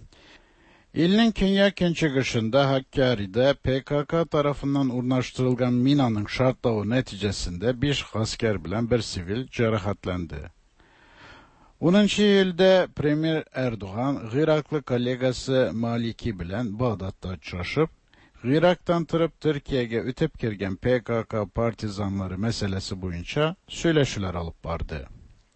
İlin Künyakin çıkışında Hakkari'de PKK tarafından urnaştırılgan minanın şartlağı neticesinde bir asker bilen bir sivil cerahatlendi. 10. Eylül'de Premier Erdoğan, Iraklı kolegası Maliki bilen Bağdat'ta uçraşıp, Irak'tan tırıp Türkiye'ye ötüp girgen PKK partizanları meselesi boyunca söyleşiler alıp vardı.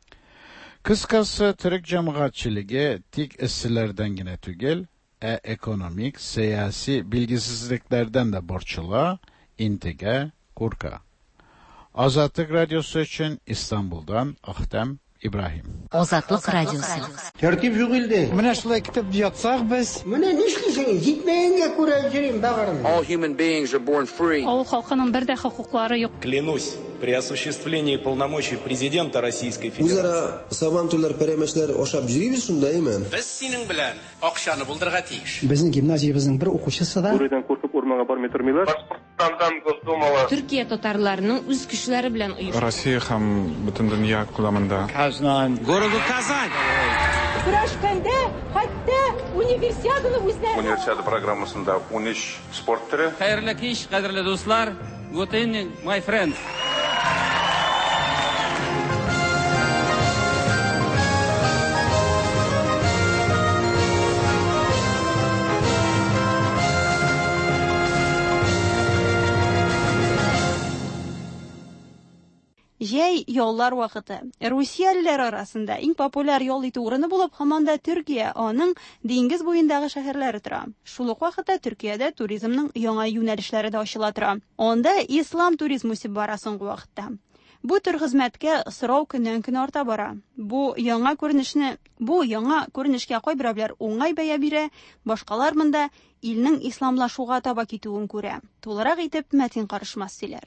Kıskası Türk cemaatçiliği tik issilerden yine tügel, ekonomik, siyasi bilgisizliklerden de borçla, intige, kurka. Azatlık Radyosu için İstanbul'dan Ahtem İbrahim. Azatlık Radyosu. Tertip yok ildi. Mine şulay kitap yatsak biz. Mine nişlisiniz? Gitmeyinge kura jirin bağırın. All human beings are born free. Avul halkının bir de hukukları yok. Клянусь, при осуществлении полномочий президента Российской Федерации. Uzara sabantular peremeşler oşap jüriybiz şundayım. Biz senin bilen akşanı buldurga tiyiş. Bizning gimnaziyamizning bir o'quvchisi da. Buradan korkup ormanga barmay turmaylar. Türkiye Tatarlarının üz güçleri bilen uyuştu. Rossiya ham butun dunyo ko'lamida. Kazan. Gorodu Kazan. Kurashkanda hatta universiadani o'zlari. Universiada programmasında 13 sport türü. Xayrli kish, qadrli do'stlar. Good evening, my friends. Jey yollar vaqti. Rusiyalılar arasında eng populyar yol iti o'rni bo'lib, hamon da Turkiya onun dengiz bo'yidagi shaharlari tura. Shuluq vaqtda Turkiyada turizmning yangi yo'nalishlari da ochila tura. Onda islom turizmi sibara so'nggi vaqtda. Bu tür xizmatga so'rov kundan-kun orta bora. Bu yangi ko'rinishga qo'y birovlar o'ng'ay baya bira, boshqalar munda ilning islomlashuviga toba ketuvini ko'ra. To'liq etib matn qarishmasdilar.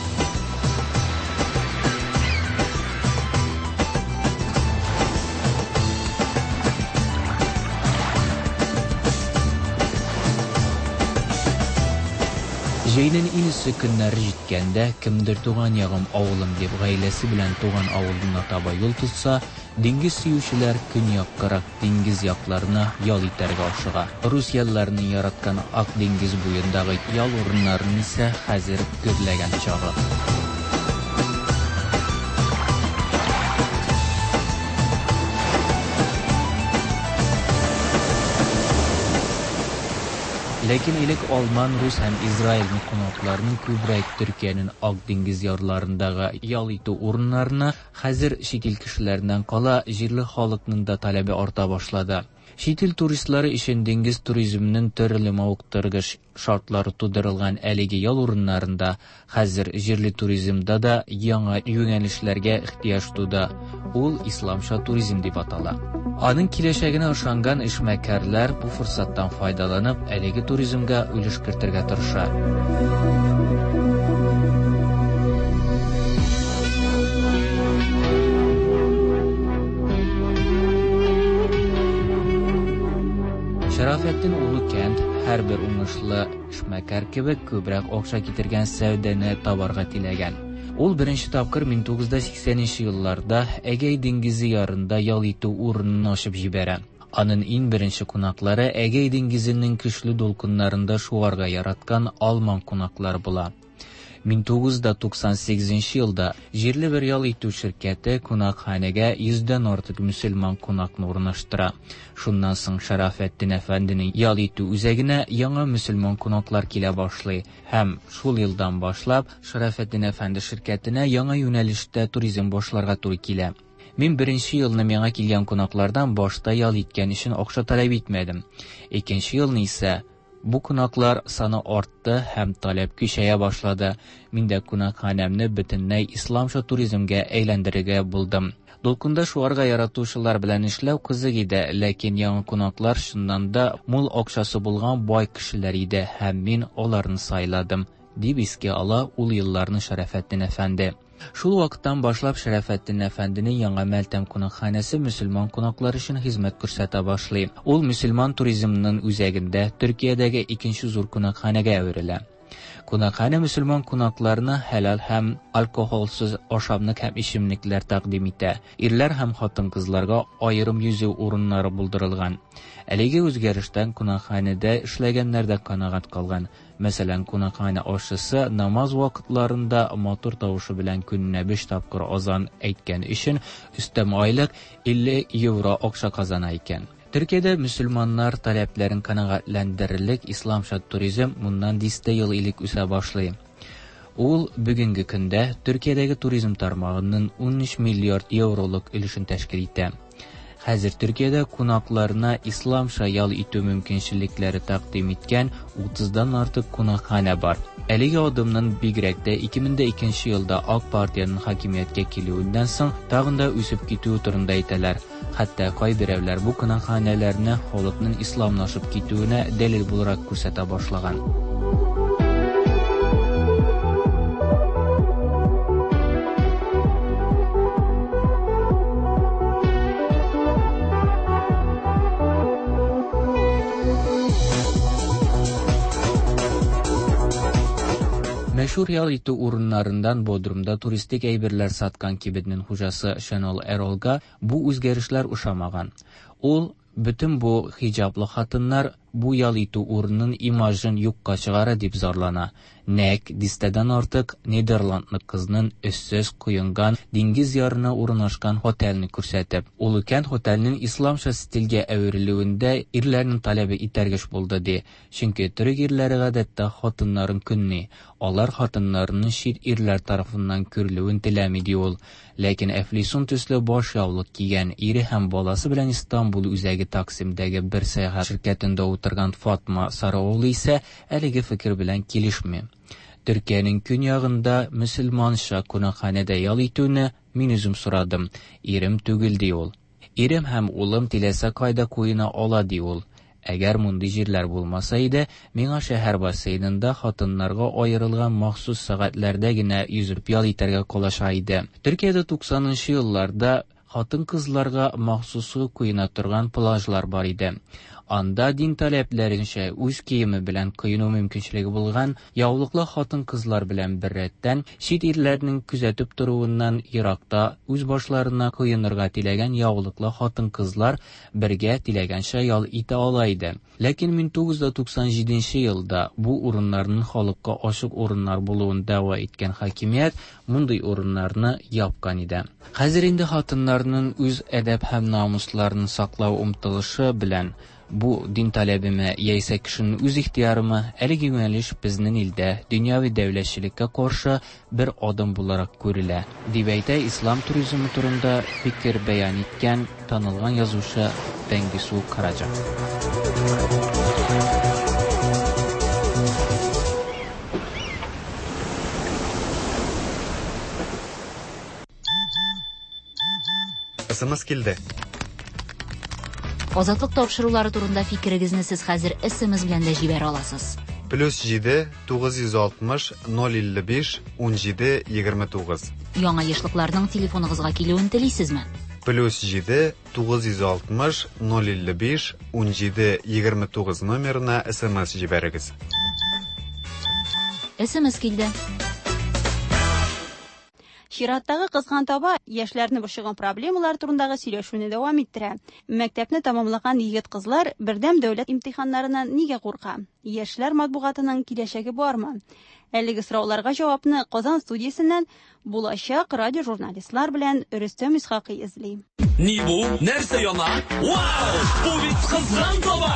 Jeynin inisi günləri jitkəndə kimdir tuğan yağım avulum deb gailesi bilen tuğan avuluna taba yol tutsa, dengiz suyuşular künyak qarak dengiz yaklarına yol iterge aşığa. Rusiyalılarını yaratkan Ak dengiz boyundağı yol orunlarını ise hazır görülegen çağı. Ләкин элек Алман, Рус һәм Израильнең кунакларының күбрәк Төркиянең Ак диңгез ярларындагы ял итү урыннарына хәзер чит ил кешеләреннән кала җирле халыкның да таләбе арта башлады. Чит ил туристлары өчен диңгез туризмының төрле мавыктыргыч шартлары тудырылган әлеге ял урыннарында хәзер җирле туризмда да яңа юнәлешләргә ихтыяҗ туды. Ул исламча туризм дип атала. Аның киләчәгенә ышанган эшмәкәрләр бу форсаттан файдаланып, әлеге туризмга өлеш кертергә тырыша. Шарафетдин улы кент һәр бер уңышлы эшмәкәр кебек күбрәк акча китергән сәүдәне табарга теләгән. Ул беренче тапкыр 1980 елларда Әгәй диңгезе ярында ял итү урынын ачып җибәрә. Аның иң беренче кунаклары Әгәй диңгезенең көчле дулкыннарында шуарга яраткан алман кунаклар була. 1998 елда җирле бер ял итү ширкәте кунакханәгә 100дән артык мөселман кунакны урнаштыра. Шуннан соң Шарафетдин әфәнденең ял итү үзәгенә яңа мөселман кунаклар килә башлый һәм шул елдан башлап Шарафетдин әфәнде ширкәтенә яңа юнәлештә туризм башларга туры килә. Мин беренче елны миңа килгән кунаклардан башта ял иткән өчен акча таләп итмәдем. Икенче елны исә бу кунаклар саны артты һәм таләп көчәя башлады. Мин дә кунакханәмне бөтенләй исламча туризмга әйләндерергә булдым. Дулкында шуарга яратучылар белән эшләү кызык иде, ләкин яңа кунаклар шуннан да мул акчасы булган бай кешеләр иде һәм мин аларны сайладым, дип искә ала ул елларны Шарафетдин әфәнде. Шул вакыттан башлап Шарафетдин әфәнденең яңа Мәлтәм кунакханәсе мөселман кунаклар өчен хезмәт күрсәтә башлый. Ул мөселман туризмының үзәгендә Төркиядәге икенче зур кунакханәгә әверелә. Кунакханә мөселман кунакларына хәлал һәм алкоголсыз ашамлык һәм ичемлекләр тәкъдим итә. Ирләр һәм хатын-кызларга аерым йөзү урыннары булдырылган. Әлеге үзгәрештән кунакханәдә эшләгәннәр дә канагать калган. Мәсәлән, кунакханә ашчысы намаз вакытларында матур тавышы белән көненә 5 тапкыр азан әйткән өчен өстәм айлык 50 евро акча казана икән. Төркиядә мөселманнар таләпләрен канагатьләндерерлек исламча туризм моннан 10 ел элек үсә башлый. Ул бүгенге көндә Төркиядәге туризм тармагының 13 миллиард евролык өлешен тәшкил итә. Хәзер Төркиядә кунакларына исламча ял итү мөмкинчелекләре тәкъдим иткән 30дан артык кунакханә бар. Әлеге адымның бигрәк тә 2002 елда Ак партияның хакимияткә килүеннән соң тагын да үсеп китүе турында әйтәләр. Хәтта кайберәүләр бу кунакханәләрне халыкның исламлашып китүенә дәлил буларак күрсәтә башлаган. Мәшһүр ял итү урыннарындан Бодрумда туристик әйберләр саткан кибетнең хуҗасы Шенол Эролга бу үзгәрешләр ушамаган. Ул бөтен бу хиҗаблы хатыннар бу ял итү урынының имажын юкка чыгара дип зарлана. Нәк 10дән артык Нидерландлы кызның өссез куйынган диңгез ярына урнашкан отельне күрсәтеп, ул икән отельнең исламча стилгә әверелүендә ирләрнең таләбе итәргеш булды ди. Чөнки төрек ирләре гадәттә хатыннарын көнни, алар хатыннарының чит ирләр тарафыннан күрелүен теләми ди ул. Ләкин Әфлисун төсле баш яулык кигән ире һәм баласы белән Истанбул үзәге Таксимдәге бер сәяхәт ширкәтендә утырган Фатма Сараулы исә әлеге фикер белән килешми. Төркиянең көньягында мөселманча кунакханәдә ял итүне мин үзем сорадым. Ирем түгел ди ул. Ирем һәм улым теләсә кайда куена ала ди ул. Әгәр мондый җирләр булмаса иде, миңа шәһәр бассейнында хатыннарга аерылган махсус сәгатьләрдә генә yüзеп ял итәргә калаша иде. Төркиядә 90нчы елларда хатын-кызларга махсус куена торган пляжлар бар иде. Анда дин таләпләренчә үз киеме белән кыйну мөмкинчелеге булган яулыклы хатын-кызлар белән бер рәттән чит ирләрнең күзәтеп торуыннан еракта үз башларына кыйнырга теләгән яулыклы хатын-кызлар бергә теләгәнчә ял итә ала иде. Ләкин 1997 елда бу урыннарның халыкка ачык урыннар булуын дәва иткән хакимият мондый урыннарны япкан иде. Хәзер инде хатыннарның үз әдәп һәм намусларын саклау умтылышы белән Бу дин таләбеме яисә кешенең үз ихтиярымы, әлеге юнәлеш безнең илдә дөньяви дәүләтчелеккә каршы бер адым буларак күрелә, дип әйтә ислам туризмы турында фикер бәян иткән танылган язучы Тәңгису Караҗа. СМС килде. Азатлык тапшырулары турында фикерегезне сез хәзер СМС белән дә җибәрә аласыз. +7 960 055 17 29. Яңа яшьлекләрнең телефоныгызга килүен телисезме? +7 960 055 17 29 номерына СМС җибәрегез. СМС килде. Чираттагы кызган таба яшьләрне борчыган проблемалар турындагы сөйләшүне дәвам иттерә. Мәктәпне тәмамлаган егет-кызлар бердәм дәүләт имтиханнарыннан нигә курка? Яшьләр матбугатының киләчәге бармы? Әлеге сорауларга җавапны Казан студиясеннән булачак радио журналистлар белән Рөстәм Исхакый эзли. Ни бу? Нәрсә яна? Вау! Бу бит кызган таба!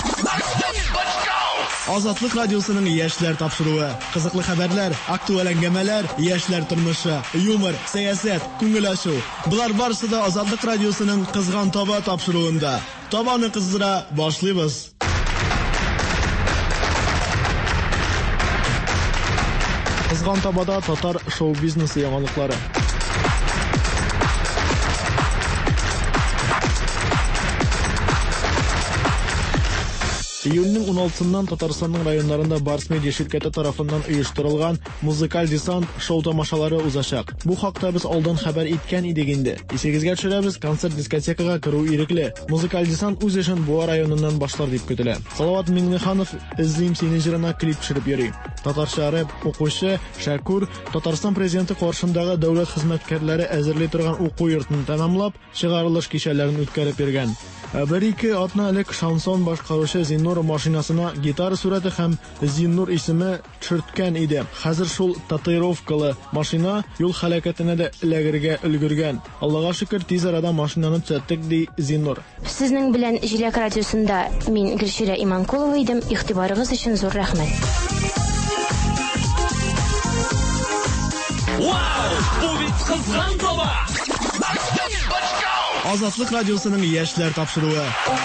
Азатлык радиосының яшьләр тапшыруы. Кызыклы хәбәрләр, актуаль әңгәмәләр, яшьләр тормышы, юмор, сәясәт, күңел ачу. Булар барысы да Азатлык радиосының кызган таба тапшыруында. Табаны кыздыра башлыйбыз. Кызган табада татар шоу-бизнесы яңалыклары. Июньнең 16-ннан Татарстанның районнарында Барс Медиа ширкәте тарафыннан оештырылган музыкаль десант шоу тамашалары узачак. Бу хакта без алдан хәбәр иткән идек инде. Исегезгә төшерәбез, концерт дискотекага керү ирекле. Музыкаль десант үз эшен Буа районыннан башлар дип көтелә. Салават Миңнеханов "Излим сине" җырына клип төшереп йөри. Татарча рэп укучы Шакур Татарстан президенты каршындагы дәүләт хезмәткәрләре әзерли торган уку йортын тәмамлап, чыгарылыш кичәләрен үткәреп йөргән. Бер-ике атна элек шансон башкаручы Зиннур машинасына гитара сурәте һәм Зиннур исеме төшерткән иде. Хәзер шул татуировкалы машина юл һәлакәтенә дә эләгергә өлгергән. Аллага шөкер, тиз арада машинаны төзәттек, ди Зиннур. Сезнең белән Җиләк радиосында мин Гөлширә Иманкулова идем. Игътибарыгыз өчен зур рәхмәт. Вау! Бу бит кызган таба! Азатлык радиосының яшьләр тапшыруы.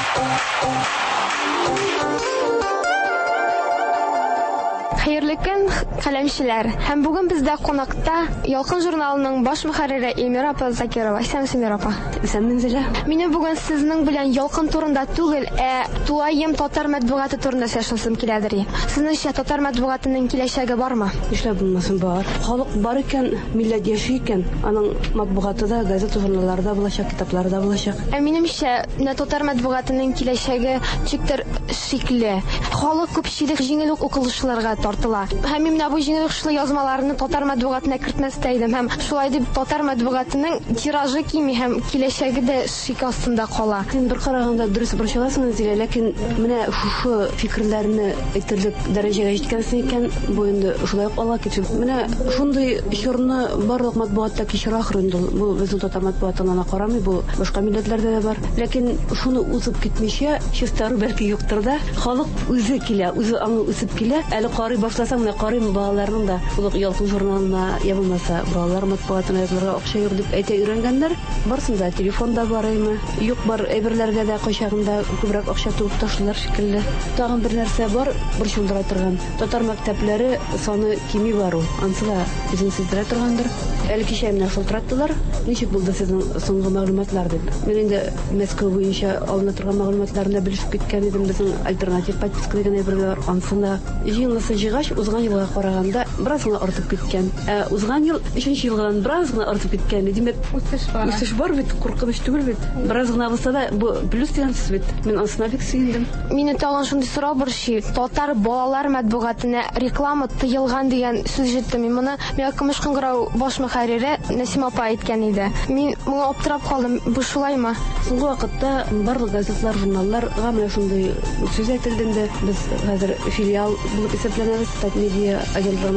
Хәерле көн, каләмчеләр. Һәм бүген бездә кунакта Ялкын журналының баш мөхәррире Эльмира апа Закирова. Исәнмесез, Эльмира апа? Исәнмезле. Мине бүген сезнең белән Ялкын турында түгел, Туаем татар матбугаты турында сөйләшәсем киләдер. Сезнеңчә татар матбугатының киләчәге бармы? Нишләп булмасын, бар. Халык бар икән, милләт яши икән. Аның матбугаты да, газета журналларда булачак, китапларда булачак. Минемчә, татар матбугатының киләчәге чиктер шикле. Халык күпчелек җиңел укылышларга тартыла. Һәм менә бу җиңел укылышлы язмаларны татар матбугатына кертмәстә идем. Һәм шулай дип татар матбугатының тиражы кими һәм киләчәге дә шик астында кала. Син бер караганда дөрес борчыласың, Зилә, ләкин менә шушы фикерләрне әйтерлек дәрәҗәгә җиткәнсең икән, бу инде шулай ук ала китеп. Менә шундый чорны барлык матбугатта кичер ахыр инде. Бу безнең татар матбугатына карамый, бу башка милләтләрдә дә бар. Ләкин шуны узып китмичә, чистары бәлки юктыр да, халык үзе килә, үзе аңы үсеп килә. Әле карый башласаң, менә карыйм балаларның да ул Ялкын журналына я булмаса балалар матбугатына язылырга акча юк дип әйтә өйрәнгәннәр. Барсында телефонда барымы? Юк, бар әйберләргә дә кайчагында күбрәк акча туып ташлар шикелле. Тагын бер нәрсә бар, борчылдыра торган. Татар мәктәпләре саны кими бару. Ансыла үзен сиздерә торгандыр. Әле кичә менә шылтыраттылар. Ничек булды сезнең соңгы мәгълүматлар дип. Мен инде Мәскәү буенча алына торган мәгълүматларны белешеп киткән идем. Безнең альтернатив подписка дигән әйберләр ансына җиңлысы җигач узган елга караганда бераз гына артып киткән. Узган ел 3нче елгадан бераз гына артып киткән. Димәк, үсеш бар бит, куркыныч түгел бит. Бераз гына булса да бу плюс дигән сүз бит. Мен ансына бик сөендем. Мине тагын шундый сорау борчый. Татар балалар матбугатына реклама тыелган дигән сүз җиттем. Мин моны Күмеш кыңгырау баш мөхәррире Нәсим апа әйткән иде. Мин моңа аптырап калдым. Бу шулаймы? Соңгы вакытта барлык газетлар, журналларга менә шундый сүз әйтелде. Без хәзер филиал булып исәпләнәбез. Татмедиа агентлыгының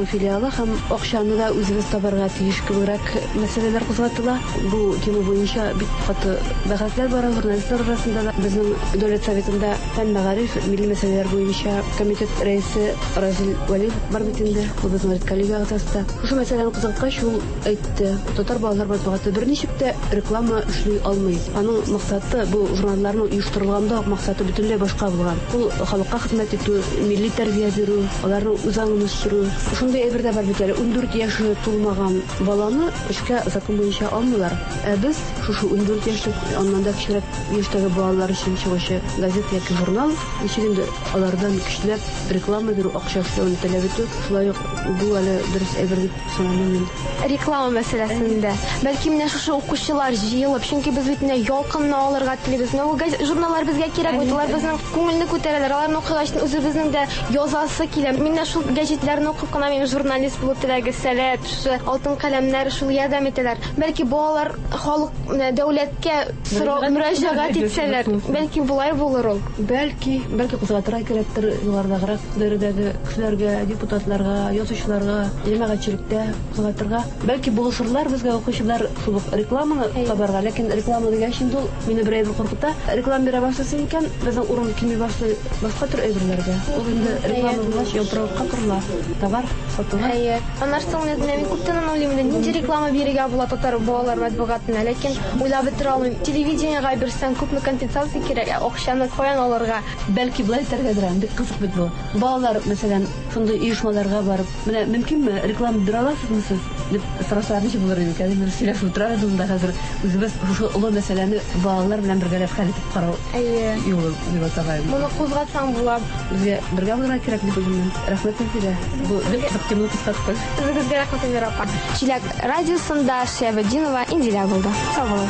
филиалы һәм акчаны да үзебез табарга тиеш кебегрәк мәсьәләләр кузгатыла. Бу тема буенча бик каты бәхәсләр бара журналистлар арасында да. Безнең дәүләт советында фән мәгариф, милли мәсьәләләр буенча комитет рәисе Разил Валиев бар бит инде. Ул безнең коллега арасында. Шушы мәсьәләне кузгаткач ул әйтте. Татар балалар матбугаты берничек тә реклама эшли алмый. Аның максаты бу журналларның оештырылганда максаты бөтенләй башка булган. Ул халыкка хезмәт итү, милли тәрбия бирү, аларның үзаңын үстерү. Шундый әйбердә бар бит әле. 14 яшы тулмаган баланы эшкә закон буенча алмыйлар. Без шушы 14 яшьлек, аннан да кичерәк яшьтәге балалар өчен чыгышы газет яки журнал, ичегендә алардан көчләп реклама бирү, акча эшләүне таләп итү. Шулай ук бу әле дөрес әйбер дип саныйм. Реклама мәсьәләсендә бәлки менә шушы укучылар җыелып, чөнки без бит менә ялкынны алырга телибез. Менә журналлар безгә кирәк, улар безнең күңелне күтәрәләр. Аларны укыгач үзебезнең дә язасы килә. Менә шул гәҗитләрне укып кына мин журналист булып теләге сәләт, шушы алтын каләмнәр шул ярдәм итәләр. Бәлки балалар халык дәүләткә сорау мөрәҗәгать итсәләр, бәлки булай булыр ул. Бәлки кузгатырга кирәктер югардагырак дәрәҗәдәге кешеләргә, депутатларга, язучыларга, җәмәгатьчелеккә кузгатырга. Бәлки булышырлар безгә укучылар шул рекламаны табарга, ләкин реклама дигәч инде ул мине бер әйбер куркыта. Реклама бирә башласа икән, безнең урын кими башлый башка төр әйберләргә. Ул инде реклама булгач ялтыравыкка корыла. Товар сатыла. Аннан соң мин күптән уйлыйм, нинди реклама бирергә була татар балалар матбугатына, ләкин уйлап бетерә алмыйм. Телевидениегә бирсәң күпме компенсация кирәк, акчаны каян алырга? Бәлки булай итәргәдер, бик кызык бит бу. Балалар, мәсәлән, шундый оешмаларга барып, менә мөмкинме реклама бирә аласызмы сез? Дип сорасалар ничек булыр иде? Кәдимер сөйләшеп утырабыз монда хәзер. Үзебез шушы олы мәсьәләне балалар белән бергә хәл итеп карау. Юлы дип атагай. Моны кузгатсаң була. Безгә бергә булырга кирәк дип уйлыйм. Рәхмәт сезгә. Бу бик кызык тема кузгаттык. Сезгә рәхмәт Европа. Чиләк радиосында Шәбәдинова Инзилә булды. Сау булыгыз.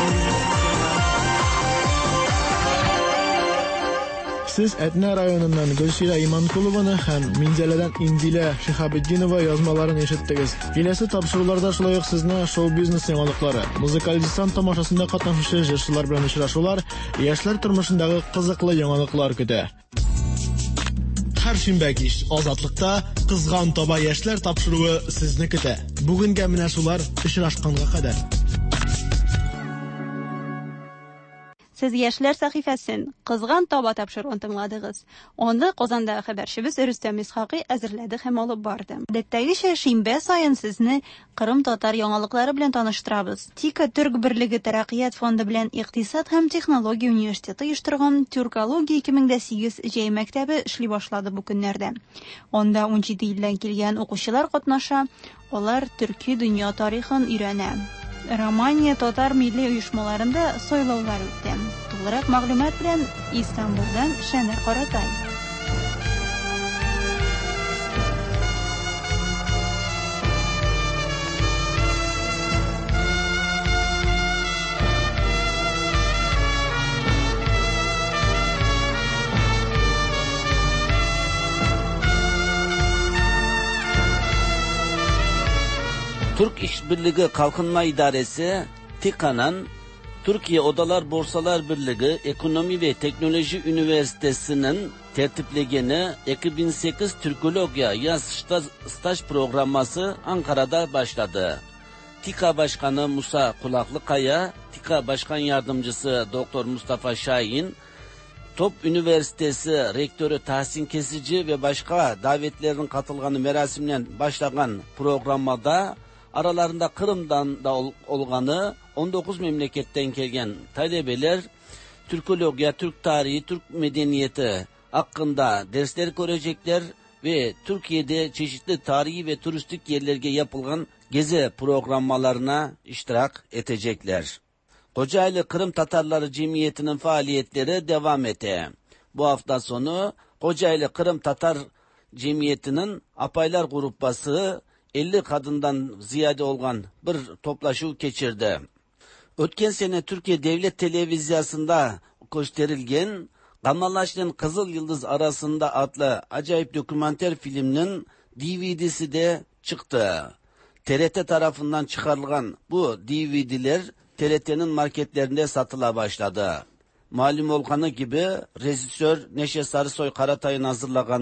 Сез Әтнә районыннан Гөлсилә Иманкулованы һәм Минзәләдән Инзилә Шихабетдинова язмаларын ишеттегез. Киләсе тапшыруларда шулай ук сезне шоу-бизнес яңалыклары, музыкаль десант тамашасында катнашучы җырчылар белән очрашулар, яшьләр тормышындагы кызыклы яңалыклар көтә. Һәр шимбә кич Азатлыкта Кызган таба яшьләр тапшыруы сезне көтә. Бүгенгә менә шулар очрашканга кадәр. Сез яшьләр сәхифәсен Кызган таба тапшыруын тыңладыгыз. Аны Казандагы хәбәрчебез Рөстәм Исхакый әзерләде һәм алып барды. Дәттәгечә шимбә саен сезне Кырым татар яңалыклары белән таныштырабыз. Тика Төрк берлеге Тәрәккыят фонды белән Икътисад һәм технология университеты оештырган Тюркология 2008 җәй мәктәбе эшли башлады бу көннәрдә. Анда 17 илдән килгән укучылар катнаша, алар төрки дөнья тарихын өйрәнә. Романия татар милли оешмаларында сайлаулар үтте. Тулырак мәгълүмат белән Истанбулдан Шәнер Каратай. Türk İş Birliği Kalkınma İdaresi TİKA'nın Türkiye Odalar Borsalar Birliği Ekonomi ve Teknoloji Üniversitesi'nin tertiplegeni 2008 Türkologiya yaz staj programması Ankara'da başladı. TİKA Başkanı Musa Kulaklıkaya, TİKA Başkan Yardımcısı Doktor Mustafa Şahin, Top Üniversitesi Rektörü Tahsin Kesici ve başka davetlerin katılganı merasimle başlayan programmada aralarında Kırım'dan da olganı 19 memleketten gelgen talebeler Türkologiya, Türk tarihi, Türk medeniyeti hakkında dersler görecekler ve Türkiye'de çeşitli tarihi ve turistik yerlerge yapılan gezi programmalarına iştirak edecekler. Kocaeli Kırım Tatarları Cemiyeti'nin faaliyetleri devam etti. Bu hafta sonu Kocaeli Kırım Tatar Cemiyeti'nin apaylar grupası 50 kadından ziyade olgan bir toplaşu geçirdi. Ötken sene Türkiye Devlet Televizyası'nda gösterilgen Kamalaş'ın Kızıl Yıldız arasında adlı acayip dokümanter filminin DVD'si de çıktı. TRT tarafından çıkarılan bu DVD'ler TRT'nin marketlerinde satıla başladı. Malum olganı gibi rejisör Neşe Sarısoy Karatay'ın hazırlaganı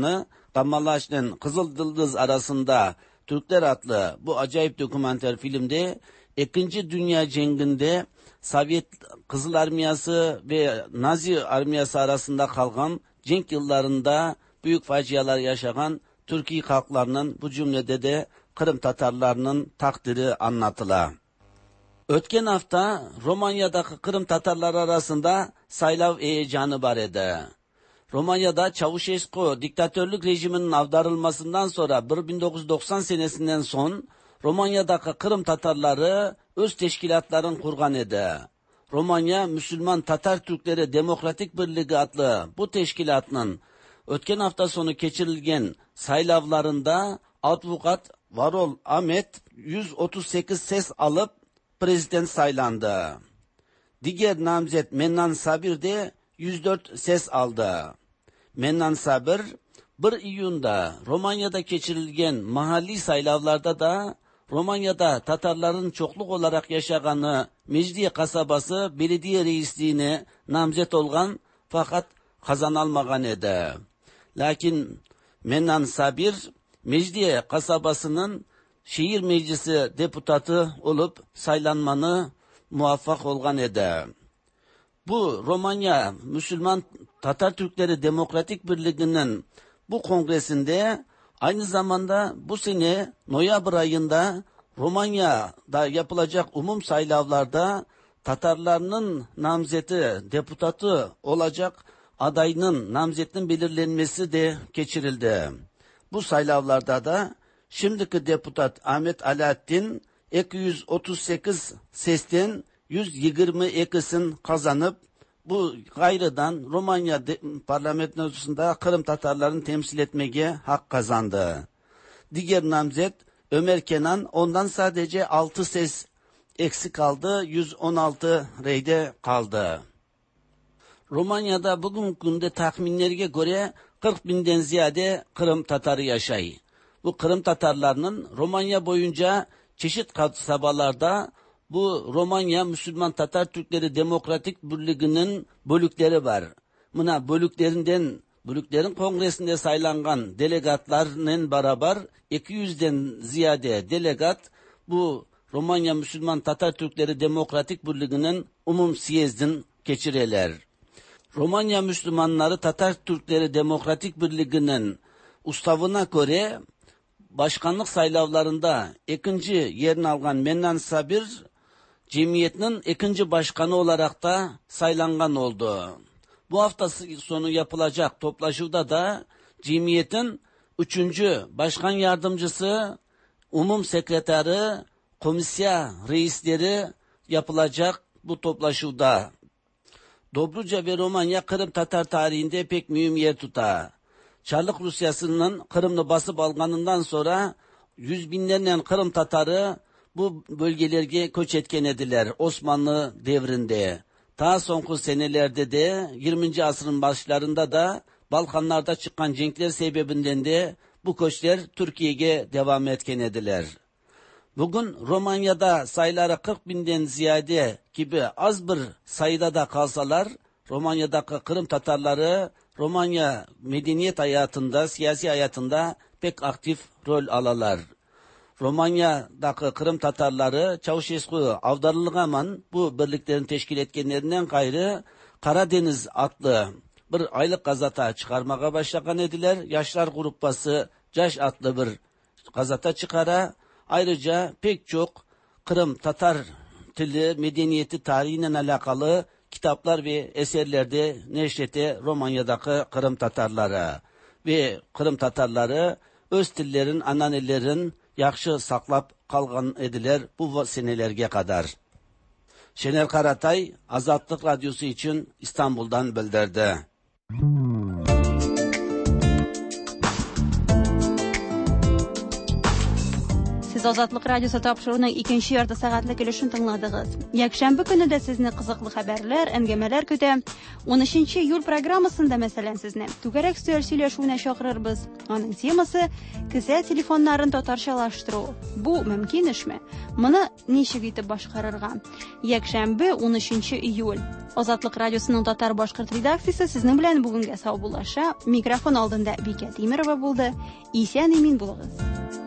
Kamalash'ın Kızıl Yıldız arasında Türkler adlı bu acayip dokumenter filmde 2. Dünya Cengi'nde Sovyet Kızıl Armiyası ve Nazi Armiyası arasında kalgan cenk yıllarında büyük facialar yaşayan Türkiye halklarının, bu cümlede de Kırım Tatarlarının takdiri anlatıla. Ötken hafta Romanya'daki Kırım Tatarlar arasında saylav heyecanı var idi. Romanya'da Çavuşescu diktatörlük rejiminin avdarılmasından sonra 1990 senesinden son Romanya'daki Kırım Tatarları öz teşkilatlarını kurgan idi. Romanya Müslüman Tatar Türkleri Demokratik Birliği adlı bu teşkilatının ötken hafta sonu geçirilgen saylavlarında Advokat Varol Ahmet 138 ses alıp prezident saylandı. Diğer namzet Mennan Sabir de 104 ses aldı. Mennan Sabir 1 iyunda Romanya'da geçirilgen mahalli saylavlarda da Romanya'da Tatarların çokluk olarak yaşaganı Mecdiye kasabası belediye reisliğine namzet olgan fakat kazanalmagan edi. Lakin Mennan Sabir Mecdiye kasabasının şehir meclisi deputatı olup saylanmanı muvaffak olgan edi. Bu Romanya Müslüman Tatar Türkleri Demokratik Birliği'nin bu kongresinde aynı zamanda bu sene noyabr ayında Romanya'da yapılacak umum saylavlarda Tatarlarının namzeti deputatı olacak adayının namzetinin belirlenmesi de geçirildi. Bu saylavlarda da şimdiki deputat Ahmet Alaaddin 238 sesten 122'sini kazanıp bu gayrıdan Romanya parlamentosunda Kırım Tatarlarını temsil etmeye hak kazandı. Diğer namzet Ömer Kenan ondan sadece 6 ses eksik kaldı, 116 reyde kaldı. Romanya'da bugün günde tahminlerine göre 40 binden ziyade Kırım Tatarı yaşay. Bu Kırım Tatarlarının Romanya boyunca çeşit kasabalarda bu Romanya Müslüman Tatar Türkleri Demokratik Birliği'nin bölükleri var. Buna bölüklerin kongresinde saylangan delegatlarla beraber 200'den ziyade delegat bu Romanya Müslüman Tatar Türkleri Demokratik Birliği'nin umum siyezdin geçireler. Romanya Müslümanları Tatar Türkleri Demokratik Birliği'nin ustavına göre başkanlık saylavlarında ikinci yerini algan Mennan Sabir cemiyetinin ikinci başkanı olarak da saylangan oldu. Bu hafta sonu yapılacak toplaşıda da cemiyetin 3. başkan yardımcısı, umum sekreteri, komisya reisleri yapılacak bu toplaşıda. Dobruca ve Romanya Kırım Tatar tarihinde pek mühim yer tutar. Çarlık Rusyası'nın Kırım'ı basıp alganından sonra 100 binlerle Kırım Tatarı bu bölgelerge göç etken ediler Osmanlı devrinde. Ta sonku senelerde de 20. asrın başlarında da Balkanlarda çıkan cenkler sebebinden de bu göçler Türkiye'ye devam etken ediler. Bugün Romanya'da sayıları 40 binden ziyade gibi az bir sayıda da kalsalar, Romanya'daki Kırım Tatarları Romanya medeniyet hayatında, siyasi hayatında pek aktif rol alalar. Romanya'daki Kırım Tatarları Çavuşescu avdarılığaman bu birliklerin teşkil etkenlerinden gayrı Karadeniz adlı bir aylık gazete çıkarmaya başlayan ediler. Yaşlar grupası Caş adlı bir gazete çıkara. Ayrıca pek çok Kırım Tatar dili, medeniyeti, tarihiyle alakalı kitaplar ve eserlerde neşrete Romanya'daki Kırım Tatarları ve Kırım Tatarları öz dillerin, ananelerin yaxşı saklap kalgan ediler bu senelerge kadar. Şener Karatay, Azatlık Radyosu için İstanbul'dan bildirdi. Сез Азатлык радиосы тапшыруның 2нче ярты сәгатьлек өлешен тыңладыгыз. Якшәмбе көне дә сезне кызыклы хәбәрләр, әңгәмәләр көтә. 13 июль программасында мәсәлән сезне түгәрәк сөйләшүенә чакырырбыз. Аның темасы кесә телефоннарын татарчалаштыру. Бу мөмкин эшме? Моны ничек итеп башкарырга? Якшәмбе 13 июль. Азатлык радиосының татар-башкорт редакциясе сезнең белән бүгенгә сау булаша. Микрофон алдында Бикә Тимерова булды. Исән-имин булыгыз.